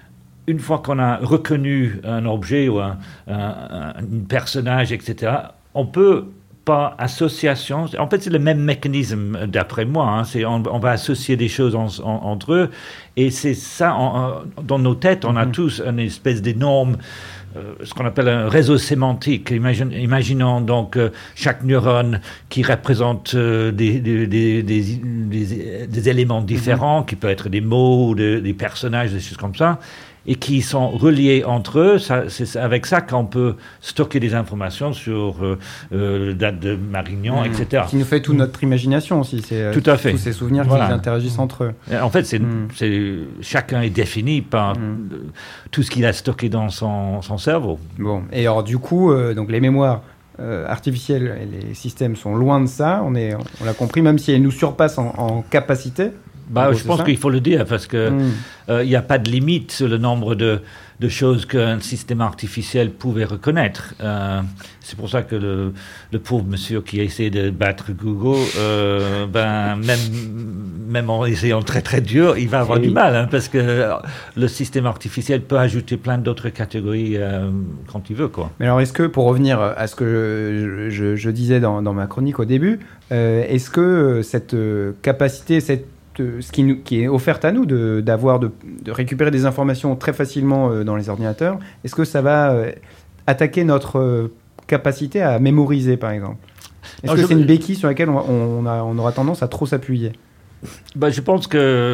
une fois qu'on a reconnu un objet ou un personnage, etc., on peut, par association, en fait c'est le même mécanisme d'après moi, hein, on va associer des choses entre eux, et c'est ça, dans nos têtes, on a tous une espèce d'énorme, ce qu'on appelle un réseau sémantique. Imaginons donc chaque neurone qui représente des éléments différents, qui peuvent être des mots, des personnages, des choses comme ça, et qui sont reliés entre eux. C'est avec ça qu'on peut stocker des informations sur la date de Marignan, etc. Qui nous fait toute notre imagination aussi. C'est tout à fait. Tous ces souvenirs qui interagissent entre eux. En fait, chacun est défini par tout ce qu'il a stocké dans son cerveau. Bon, et alors du coup, donc les mémoires artificielles et les systèmes sont loin de ça, on l'a compris, même si elles nous surpassent en capacité. Je pense qu'il faut le dire, parce que il n'y a pas de limite sur le nombre de choses qu'un système artificiel pouvait reconnaître. C'est pour ça que le pauvre monsieur qui a essayé de battre Google, même en essayant très très dur, il va avoir du mal, hein, parce que le système artificiel peut ajouter plein d'autres catégories quand il veut, quoi. Mais alors, est-ce que, pour revenir à ce que je disais dans ma chronique au début, est-ce que cette capacité, ce qui est offerte à nous de récupérer des informations très facilement dans les ordinateurs, est-ce que ça va attaquer notre capacité à mémoriser, par exemple? Est-ce que c'est une béquille sur laquelle on aura tendance à trop s'appuyer? Je pense que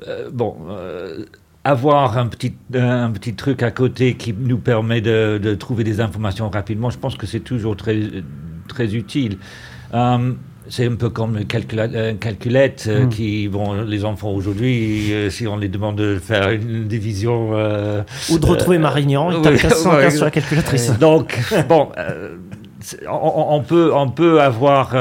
avoir un petit truc à côté qui nous permet de trouver des informations rapidement, je pense que c'est toujours très, très utile. C'est un peu comme une calculette les enfants aujourd'hui, si on les demande de faire une division... ou de retrouver Marignan, il tape 415 sur la calculatrice. Donc, on peut avoir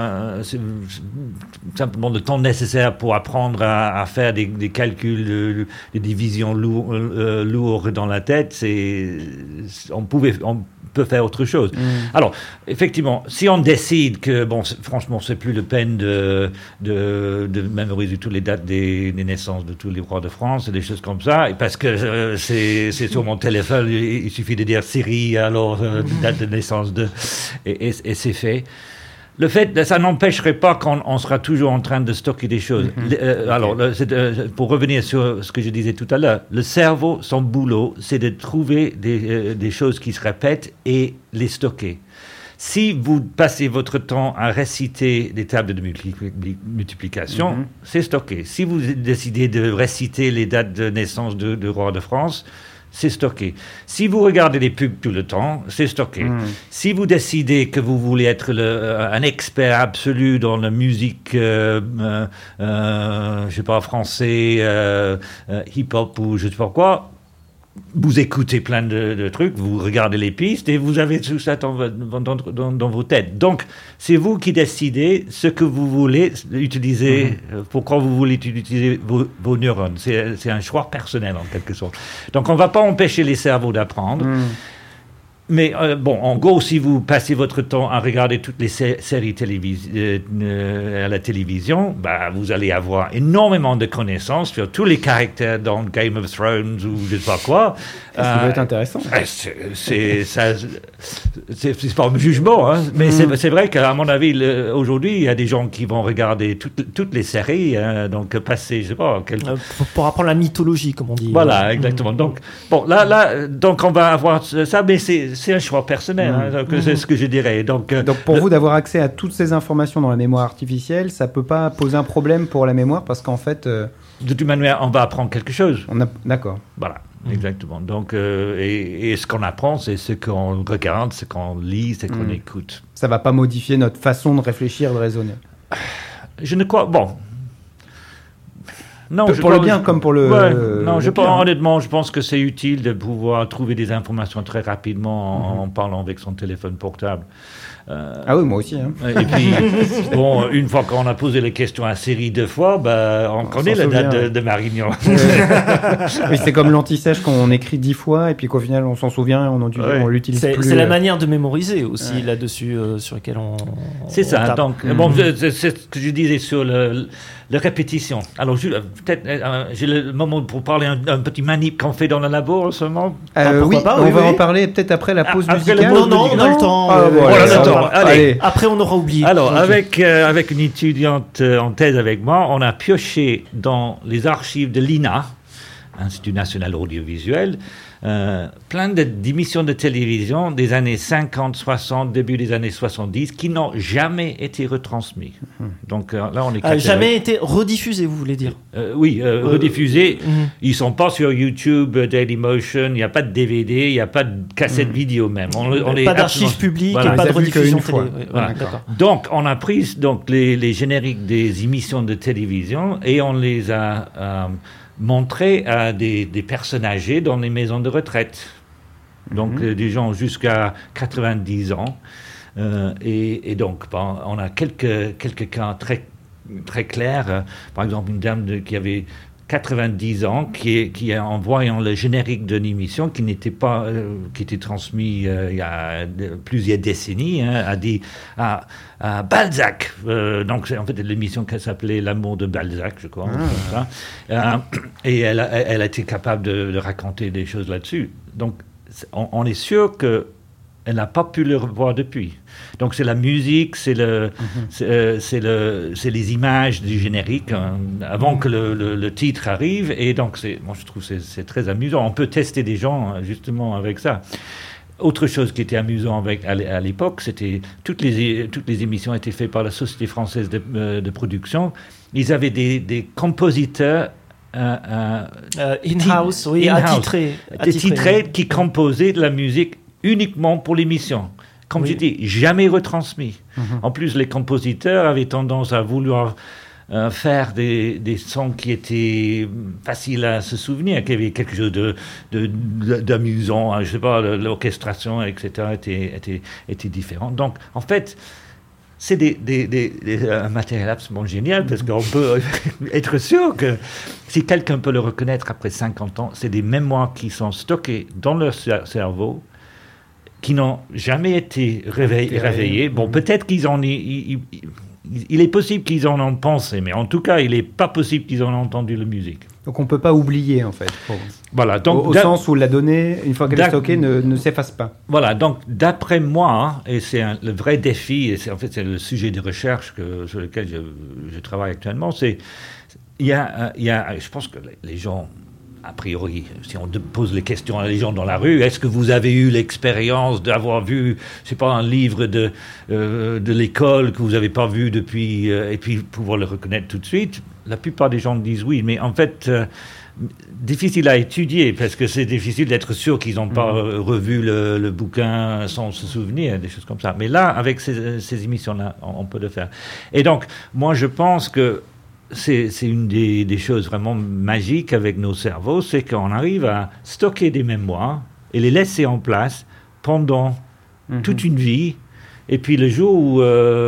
simplement le temps nécessaire pour apprendre à faire des calculs, des divisions lourdes dans la tête. On peut faire autre chose. Alors, effectivement, si on décide que, franchement, c'est plus la peine de mémoriser toutes les dates des naissances de tous les rois de France et des choses comme ça, parce que c'est sur mon téléphone, il suffit de dire Siri, alors date de naissance et c'est fait. Le fait, ça n'empêcherait pas qu'on sera toujours en train de stocker des choses. Pour revenir sur ce que je disais tout à l'heure, le cerveau, son boulot, c'est de trouver des choses qui se répètent et les stocker. Si vous passez votre temps à réciter des tables de multiplication, c'est stocké. Si vous décidez de réciter les dates de naissance de roi de France, c'est stocké. Si vous regardez les pubs tout le temps, c'est stocké. Si vous décidez que vous voulez être un expert absolu dans la musique, je sais pas, français, hip-hop ou je sais pas quoi, vous écoutez plein de trucs, vous regardez les pistes et vous avez tout ça dans vos têtes. Donc, c'est vous qui décidez ce que vous voulez utiliser, pourquoi vous voulez utiliser vos neurones. C'est un choix personnel, en quelque sorte. Donc, on ne va pas empêcher les cerveaux d'apprendre. Mais en gros, si vous passez votre temps à regarder toutes les séries à la télévision, vous allez avoir énormément de connaissances sur tous les caractères dans Game of Thrones ou je ne sais pas quoi. Ça doit être intéressant. C'est pas un jugement, hein, mais c'est vrai qu'à mon avis, aujourd'hui, il y a des gens qui vont regarder toutes les séries, donc passer, je sais pas... Pour apprendre la mythologie, comme on dit. Voilà, exactement. Donc, donc on va avoir ça, mais c'est un choix personnel, c'est ce que je dirais. Donc pour vous, d'avoir accès à toutes ces informations dans la mémoire artificielle, ça peut pas poser un problème pour la mémoire, parce qu'en fait... De toute manière, on va apprendre quelque chose. D'accord. Voilà, exactement. Donc, et ce qu'on apprend, c'est ce qu'on regarde, ce qu'on lit, ce qu'on écoute. Ça va pas modifier notre façon de réfléchir, de raisonner. Je ne crois... Non, pour le bien comme pour le... honnêtement, je pense que c'est utile de pouvoir trouver des informations très rapidement en parlant avec son téléphone portable. Ah oui, moi aussi. Hein. Et puis, bon, une fois qu'on a posé les questions à Série 2 fois, on connaît s'en la date souvient, de Marignan. Oui, c'est comme l'anti-sèche qu'on écrit 10 fois et puis qu'au final on s'en souvient et on l'utilise C'est plus. c'est la manière de mémoriser aussi là-dessus sur laquelle on. C'est on ça. tape. Donc, bon, c'est ce que je disais sur la répétition. Alors, peut-être j'ai le moment pour parler un petit manip qu'on fait dans le labo en ce moment. pourquoi Oui, pas, on oui, va oui. en parler peut-être après la pause Après musicale. la Non, non, on a le temps. Ah, bon, Voilà, allez, le ça temps. va. Allez. Après, on aura oublié. Alors, Ok. avec une étudiante en thèse avec moi, on a pioché dans les archives de l'INA, Institut National Audiovisuel, plein d'émissions de télévision des années 50, 60, début des années 70, qui n'ont jamais été retransmises. Donc là, on est Jamais été rediffusé, vous voulez dire? oui, rediffusés. Mhm. Ils sont pas sur YouTube, Dailymotion, il n'y a pas de DVD, il n'y a pas de cassette vidéo même. On est Pas absolument- d'archives publiques Voilà. et pas les de a vus rediffusion qu'une télé. fois. Ouais, Voilà. d'accord. Donc, on a pris les génériques des émissions de télévision et on les a montrés à des personnes âgées dans les maisons de retraite. Donc, des gens jusqu'à 90 ans. Et donc, on a quelques cas très clairs. Par exemple, une dame qui avait 90 ans, qui en voyant le générique d'une émission qui n'était pas, qui était transmis il y a plusieurs décennies, a dit à Balzac. Donc c'est en fait l'émission qui s'appelait L'amour de Balzac, je crois. Comme ça. Et elle a été capable de raconter des choses là-dessus. Donc on est sûr que elle n'a pas pu le revoir depuis. Donc c'est la musique, c'est les images du générique avant que le titre arrive. Et donc moi je trouve que c'est très amusant. On peut tester des gens justement avec ça. Autre chose qui était amusant à l'époque, c'était toutes les émissions étaient faites par la Société française de production. Ils avaient des compositeurs In-house, oui, in-house, attitrés. qui composaient de la musique uniquement pour l'émission. Comme Oui. j'ai dit, jamais retransmis. En plus, les compositeurs avaient tendance à vouloir faire des sons qui étaient faciles à se souvenir, qu'il y avait quelque chose d'amusant, je ne sais pas, l'orchestration, etc. était différente. Donc, en fait, c'est un matériel absolument génial parce qu'on peut être sûr que si quelqu'un peut le reconnaître après 50 ans, c'est des mémoires qui sont stockées dans leur cerveau, qui n'ont jamais été réveillés. Bon, peut-être qu'ils en... Il est possible qu'ils en ont pensé, mais en tout cas, il n'est pas possible qu'ils en ont entendu la musique. Donc on ne peut pas oublier en fait. Voilà, donc, Au sens où la donnée, une fois qu'elle est stockée, ne s'efface pas. Voilà, donc d'après moi, et c'est le vrai défi, et c'est le sujet de recherche sur lequel je travaille actuellement, je pense que les gens, a priori, si on pose les questions à les gens dans la rue, est-ce que vous avez eu l'expérience d'avoir vu, je sais pas, un livre de l'école que vous n'avez pas vu depuis, et puis pouvoir le reconnaître tout de suite? La plupart des gens disent oui, mais en fait, difficile à étudier, parce que c'est difficile d'être sûr qu'ils n'ont pas revu le bouquin sans se souvenir, des choses comme ça. Mais là, avec ces émissions-là, on peut le faire. Et donc, moi, je pense que c'est une des choses vraiment magiques avec nos cerveaux, c'est qu'on arrive à stocker des mémoires et les laisser en place pendant toute une vie. Et puis le jour où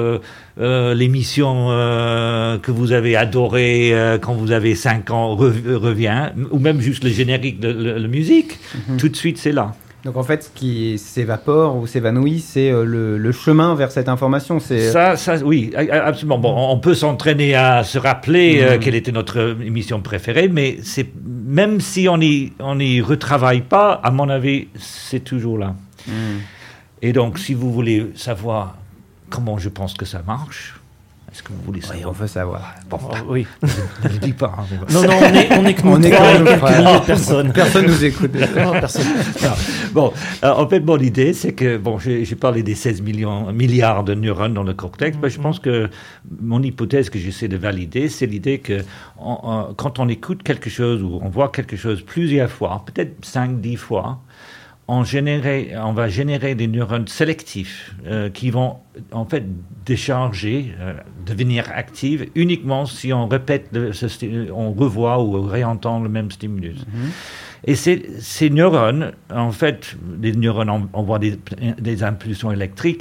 l'émission que vous avez adorée quand vous avez 5 ans revient, ou même juste le générique de la musique, tout de suite c'est là. Donc en fait, ce qui s'évapore ou s'évanouit, c'est le chemin vers cette information. Ça, oui, absolument. Bon, on peut s'entraîner à se rappeler quelle était notre émission préférée, mais même si on n'y retravaille pas, à mon avis, c'est toujours là. Et donc, si vous voulez savoir comment je pense que ça marche, est-ce que vous voulez savoir? Oui, on veut savoir. Bon, Oui. ne le dis pas. Hein, Non, on est que nous On est trois que et nous quelques trois. milliers de personnes. Personne nous écoute. Non, personne. Non. Bon, en fait, mon idée, c'est que, j'ai parlé des 16 milliards de neurones dans le cortex, mais je pense que mon hypothèse que j'essaie de valider, c'est l'idée que quand on écoute quelque chose ou on voit quelque chose plusieurs fois, peut-être 5-10 fois, on va générer des neurones sélectifs qui vont en fait décharger, devenir actifs uniquement si on répète, on revoit ou réentend le même stimulus. Et ces neurones, en fait, les neurones envoient des impulsions électriques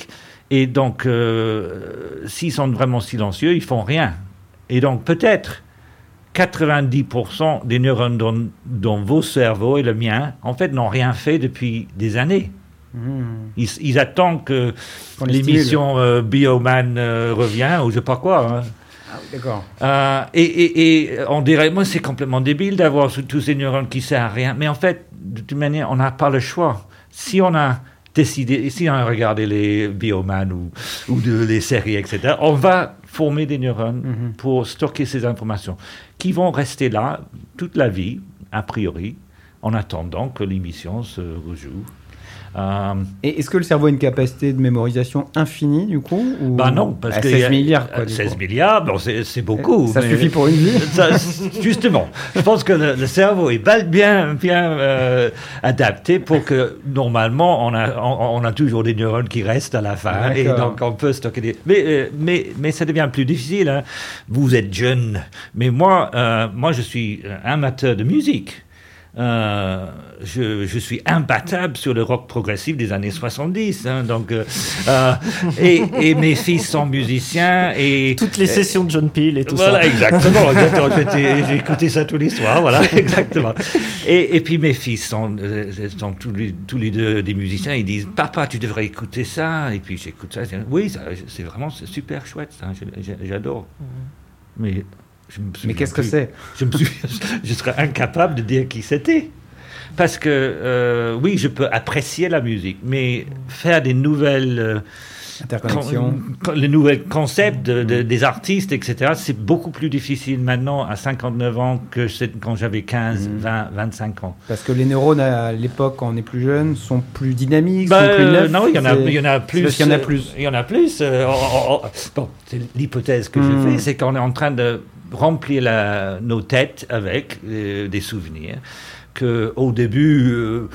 Et donc, s'ils sont vraiment silencieux, ils font rien. Et donc, peut-être 90% des neurones dans vos cerveaux et le mien, en fait, n'ont rien fait depuis des années. Ils attendent que Qu'on les l'émission Bioman revient, ou je sais pas quoi. Hein. Ah oui, d'accord. Et on dirait, moi, c'est complètement débile d'avoir tous ces neurones qui ne servent à rien. Mais en fait, de toute manière, on n'a pas le choix. Si on a décidé, si on a regardé les Bioman ou les séries, etc., on va former des neurones pour stocker ces informations qui vont rester là toute la vie, a priori, en attendant que l'émission se rejoue. Et est-ce que le cerveau a une capacité de mémorisation infinie, du coup ou... Bah non, parce que 16 milliards, quoi. 16 milliards, bon, c'est beaucoup. Ça mais- suffit pour une vie. Justement, je pense que le cerveau est bien adapté pour que, normalement, on a toujours des neurones qui restent à la fin. Et D'accord. donc, on peut stocker des... Mais ça devient plus difficile. Hein. Vous êtes jeune. Mais moi, je suis amateur de musique. Je suis imbattable sur le rock progressif des années 70. Hein, donc, et mes fils sont musiciens. Et Toutes les sessions de John Peel et tout voilà, ça. exactement. J'ai écouté ça tous les soirs, voilà, exactement. Et puis mes fils sont tous les deux des musiciens. Ils disent, papa, tu devrais écouter ça. Et puis j'écoute ça. Oui, c'est vraiment super chouette, ça. J'adore. Mais je me souviens Mais qu'est-ce que plus. c'est? Je serais incapable de dire qui c'était. Parce que, oui, je peux apprécier la musique, mais faire des nouvelles... Interconnexion. les nouveaux concepts des artistes, etc., c'est beaucoup plus difficile maintenant à 59 ans que quand j'avais 15, 20, 25 ans. Parce que les neurones, à l'époque, quand on est plus jeune, sont plus dynamiques, Bah, sont plus neufs. non, il y en a plus. C'est parce qu'il y en a plus. Il y en a plus. Bon, c'est l'hypothèse que je fais, c'est qu'on est en train de remplir nos têtes avec des souvenirs. Qu'au début,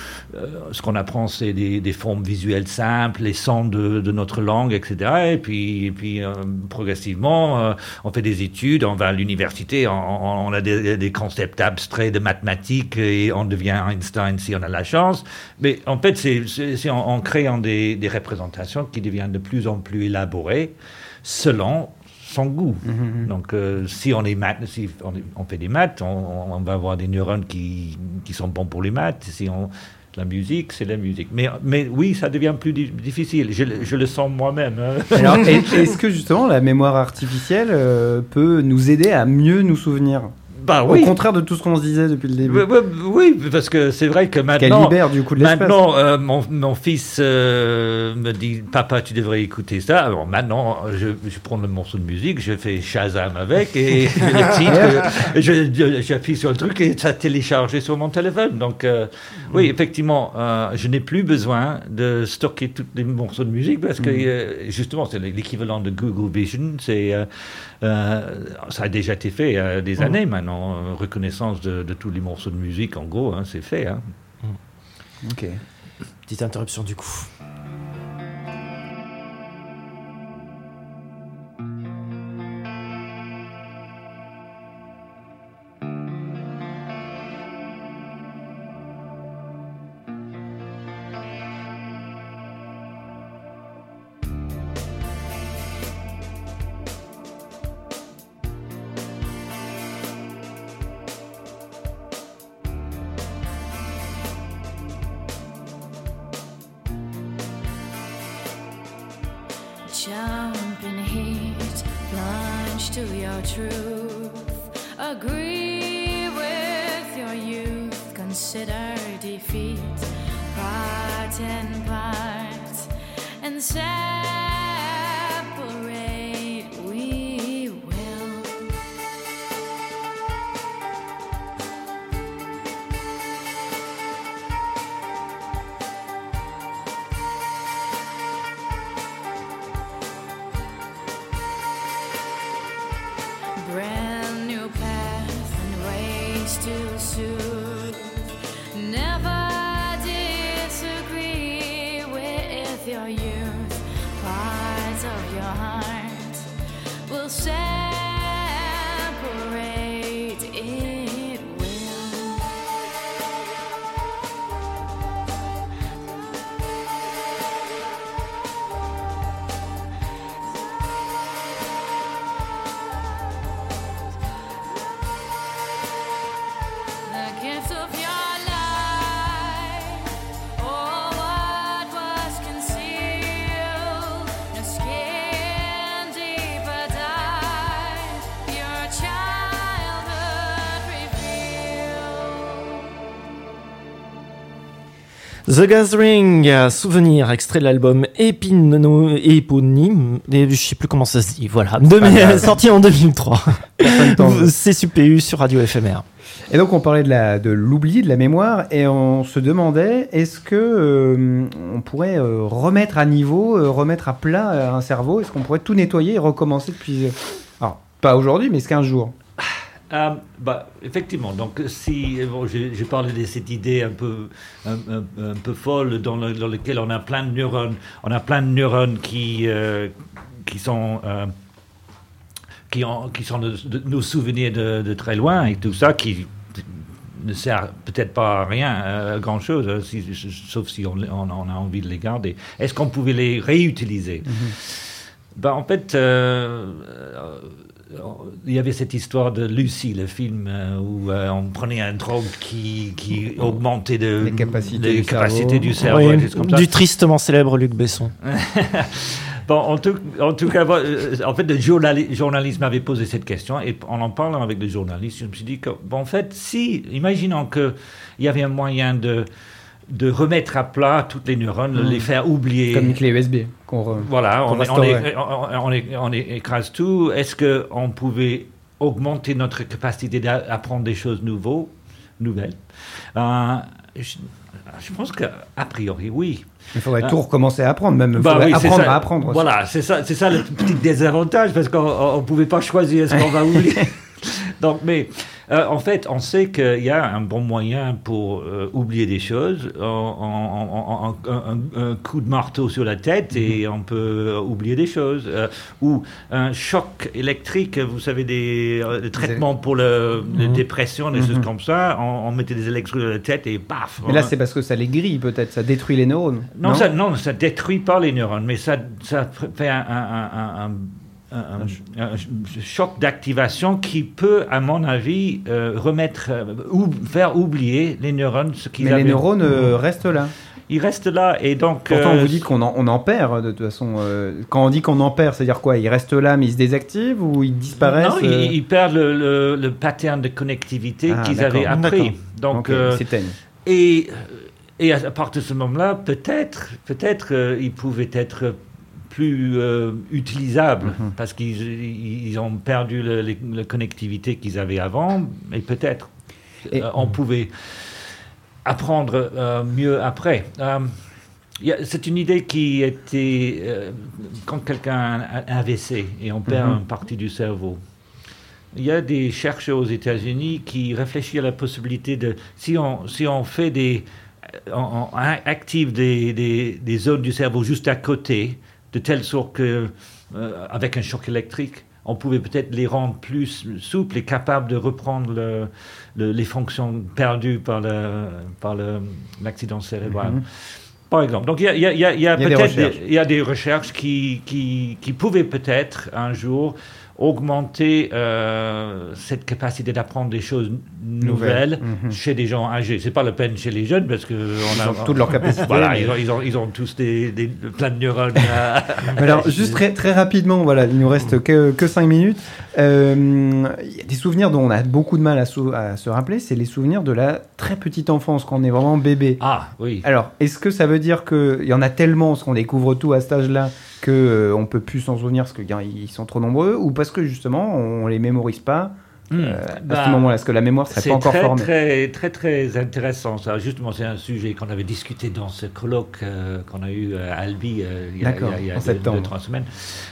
ce qu'on apprend, c'est des formes visuelles simples, les sons de notre langue, etc. Et puis progressivement, on fait des études, on va à l'université, on a des concepts abstraits de mathématiques et on devient Einstein si on a la chance. Mais en fait, c'est en créant des représentations qui deviennent de plus en plus élaborées selon son goût. Donc, si on est si on fait des maths, on va avoir des neurones qui sont bons pour les maths. Si la musique, c'est la musique. Mais oui, ça devient plus difficile. Je le sens moi-même. Hein. Alors, est-ce que justement la mémoire artificielle peut nous aider à mieux nous souvenir? Bah Au oui. contraire de tout ce qu'on se disait depuis le début. Oui, parce que c'est vrai que Qu'elle maintenant... libère du coup de l'espace. Maintenant, mon fils me dit, papa, tu devrais écouter ça. Alors maintenant, je prends le morceau de musique, je fais Shazam avec et le titre, j'appuie sur le truc et ça téléchargé sur mon téléphone. Donc, oui, effectivement, je n'ai plus besoin de stocker tous les morceaux de musique parce que justement, c'est l'équivalent de Google Vision. Ça a déjà été fait des années maintenant. Reconnaissance de tous les morceaux de musique, en gros, hein, c'est fait. Hein. Ok. Petite interruption du coup. Jump in heat, plunge to your truth. Agree with your youth, consider defeat. Part and part, and separate we will. Brand new path and ways to soothe. Never disagree with your youth. Parts of your heart will separate. It will. The Gathering, souvenir, extrait de l'album éponyme, je sais plus comment ça se dit, voilà, sorti en 2003. C'est CPU sur Radio FMR. Et donc on parlait de l'oubli, de la mémoire, et on se demandait est-ce que on pourrait remettre à niveau, remettre à plat un cerveau, est-ce qu'on pourrait tout nettoyer et recommencer depuis... Alors, pas aujourd'hui, mais 15 jours. Effectivement, donc si j'ai parlé de cette idée un peu folle dans laquelle on a plein de neurones, qui sont nos souvenirs de très loin et tout ça qui ne sert peut-être pas à rien, à grand chose, sauf si on a envie de les garder. Est-ce qu'on pouvait les réutiliser? En fait. Il y avait cette histoire de Lucy, le film où on prenait un drogue qui augmentait les capacités du cerveau. Oui, du tristement célèbre Luc Besson. En tout cas, en fait, le journaliste m'avait posé cette question et en parlant avec le journaliste, je me suis dit que, en fait, imaginons qu'il y avait un moyen de remettre à plat toutes les neurones, les faire oublier. Comme une clé USB. Voilà, on écrase tout. Est-ce qu'on pouvait augmenter notre capacité d'apprendre des choses nouvelles? Je pense qu'a priori, oui. Il faudrait tout recommencer à apprendre, même. Il faudrait apprendre à apprendre aussi. Voilà, c'est ça le petit désavantage, parce qu'on ne pouvait pas choisir ce qu'on va oublier. Donc, mais en fait, on sait qu'il y a un bon moyen pour oublier des choses. Un coup de marteau sur la tête et on peut oublier des choses. Ou un choc électrique, vous savez, des traitements pour la dépression, des choses comme ça. On mettait des électrodes sur la tête et paf. Mais là, c'est parce que ça les grille, peut-être. Ça détruit les neurones. Non, ça détruit pas les neurones, mais ça fait un choc d'activation qui peut, à mon avis, faire oublier les neurones. Mais les neurones restent là. Ils restent là et donc... Pourtant, on vous dit qu'on en perd, de toute façon. Quand on dit qu'on en perd, c'est-à-dire quoi? Ils restent là, mais ils se désactivent ou ils disparaissent? Non, ils perdent le pattern de connectivité qu'ils avaient appris. Donc, s'éteignent. Et à partir de ce moment-là, peut-être ils pouvaient être plus utilisables parce qu'ils ont perdu la connectivité qu'ils avaient avant, et peut-être on pouvait apprendre mieux après. C'est une idée qui était quand quelqu'un a un AVC et on perd une partie du cerveau. Il y a des chercheurs aux États-Unis qui réfléchissent à la possibilité de si on fait on active des zones du cerveau juste à côté, de telle sorte que, avec un choc électrique, on pouvait peut-être les rendre plus souples et capables de reprendre les fonctions perdues par l'accident cérébral. Par exemple. Donc, il y a des recherches qui pouvaient peut-être un jour augmenter cette capacité d'apprendre des choses nouvelles chez des gens âgés. C'est pas la peine chez les jeunes parce que ils ont toute leur capacité. Voilà, ils ont tous plein de neurones. Alors juste très rapidement, voilà, il nous reste que 5 minutes. Il y a des souvenirs dont on a beaucoup de mal à se rappeler, c'est les souvenirs de la très petite enfance quand on est vraiment bébé. Ah oui. Alors est-ce que ça veut dire qu'il y en a tellement, parce qu'on découvre tout à cet âge-là, qu'on ne peut plus s'en souvenir parce qu'ils sont trop nombreux, ou parce que justement on ne les mémorise pas à ce moment-là, parce que la mémoire ne serait pas encore formée. C'est très intéressant ça. Justement, c'est un sujet qu'on avait discuté dans ce colloque qu'on a eu à Albi il y a 2-3 semaines.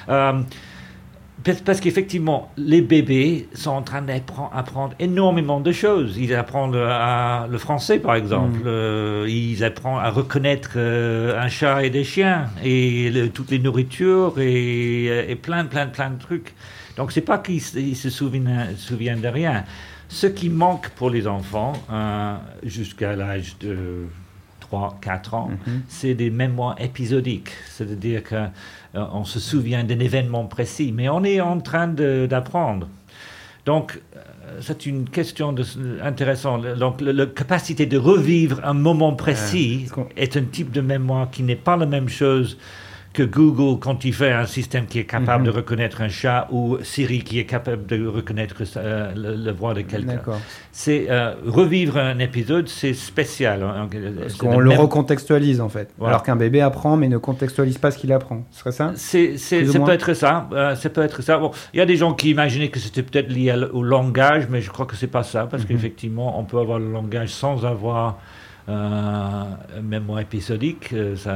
Parce qu'effectivement, les bébés sont en train d'apprendre énormément de choses. Ils apprennent le français, par exemple. Ils apprennent à reconnaître un chat et des chiens, et toutes les nourritures, et plein de trucs. Donc, c'est pas qu'ils se souviennent de rien. Ce qui manque pour les enfants, jusqu'à l'âge de 3-4 ans, c'est des mémoires épisodiques. C'est-à-dire qu'on se souvient d'un événement précis, mais on est en train d'apprendre. Donc, c'est une question intéressante. Donc, la capacité de revivre un moment précis est un type de mémoire qui n'est pas la même chose que Google, quand il fait un système qui est capable de reconnaître un chat, ou Siri qui est capable de reconnaître la voix de quelqu'un. D'accord. C'est revivre un épisode, c'est spécial. Parce C'est qu'on le le même- recontextualise en fait. Voilà. Alors qu'un bébé apprend mais ne contextualise pas ce qu'il apprend. Ce serait ça? Plus ou Ça moins. peut être ça. Ça peut être ça. Bon, il y a des gens qui imaginaient que c'était peut-être lié au langage, mais je crois que c'est pas ça, parce qu'effectivement, on peut avoir le langage sans avoir un mémoire épisodique.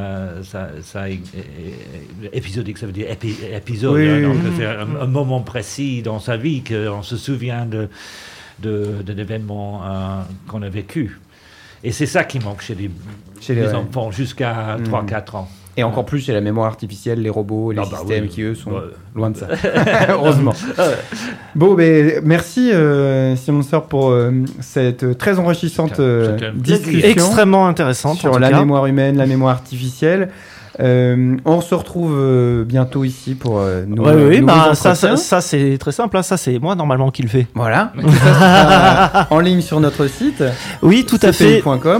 Épisodique, ça veut dire épisode. Oui, hein. oui, Donc, oui. c'est un moment précis dans sa vie qu'on se souvient d'un événement qu'on a vécu. Et c'est ça qui manque chez Chez les les- enfants jusqu'à 3-4 ans. Et encore plus chez la mémoire artificielle, les robots, les Ah bah systèmes oui. qui eux sont Ouais. loin de ça. Heureusement. Bon, ben merci Simon Sœur pour cette très enrichissante C'était un plaisir. discussion Extrêmement intéressante. en sur tout la cas. mémoire humaine, la mémoire artificielle. On se retrouve bientôt ici pour nous. Oui, bah, ça c'est très simple. Hein. Ça, c'est moi normalement qui le fais. Voilà. Tout ça sera en ligne sur notre site Oui, tout à fait.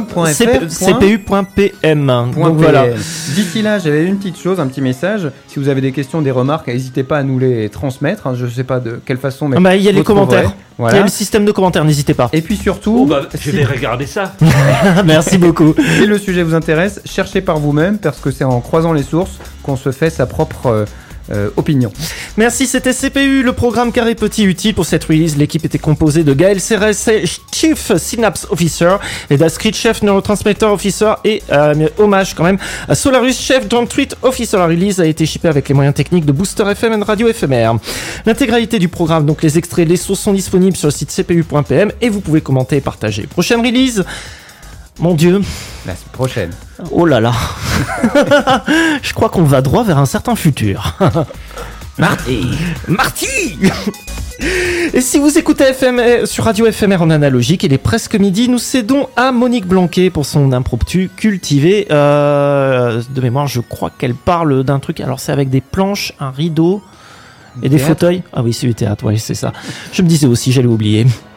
cpu.pm. Donc voilà. D'ici là, j'avais une petite chose, un petit message. Si vous avez des questions, des remarques, n'hésitez pas à nous les transmettre. Hein. Je ne sais pas de quelle façon, mais Ah bah, il y a les vous trouverez. commentaires. Il y a Voilà. le système de commentaires, n'hésitez pas. Et puis surtout, Oh, bah, je si, vais regarder ça. Merci beaucoup. si le sujet vous intéresse, cherchez par vous-même parce que c'est en croisant les sources qu'on se fait sa propre opinion. Merci, c'était CPU, le programme carré petit utile. Pour cette release, l'équipe était composée de Gaël Serres, Chief Synapse Officer, et d'Astrid, Chef Neurotransmitter Officer, et hommage quand même à Solarus, Chef Joint Tweet Officer. La release a été shippée avec les moyens techniques de Booster FM et Radio FMR. L'intégralité du programme, donc les extraits, les sources sont disponibles sur le site cpu.pm et vous pouvez commenter et partager. Prochaine release, mon Dieu, La semaine prochaine. oh là là, je crois qu'on va droit vers un certain futur. Marty Et si vous écoutez sur Radio FMR en analogique, il est presque midi, nous cédons à Monique Blanquet pour son impromptu cultivé. De mémoire, je crois qu'elle parle d'un truc, alors c'est avec des planches, un rideau et des Théâtre. fauteuils. Ah oui, c'est du théâtre, oui, c'est ça. Je me disais aussi, j'allais oublier.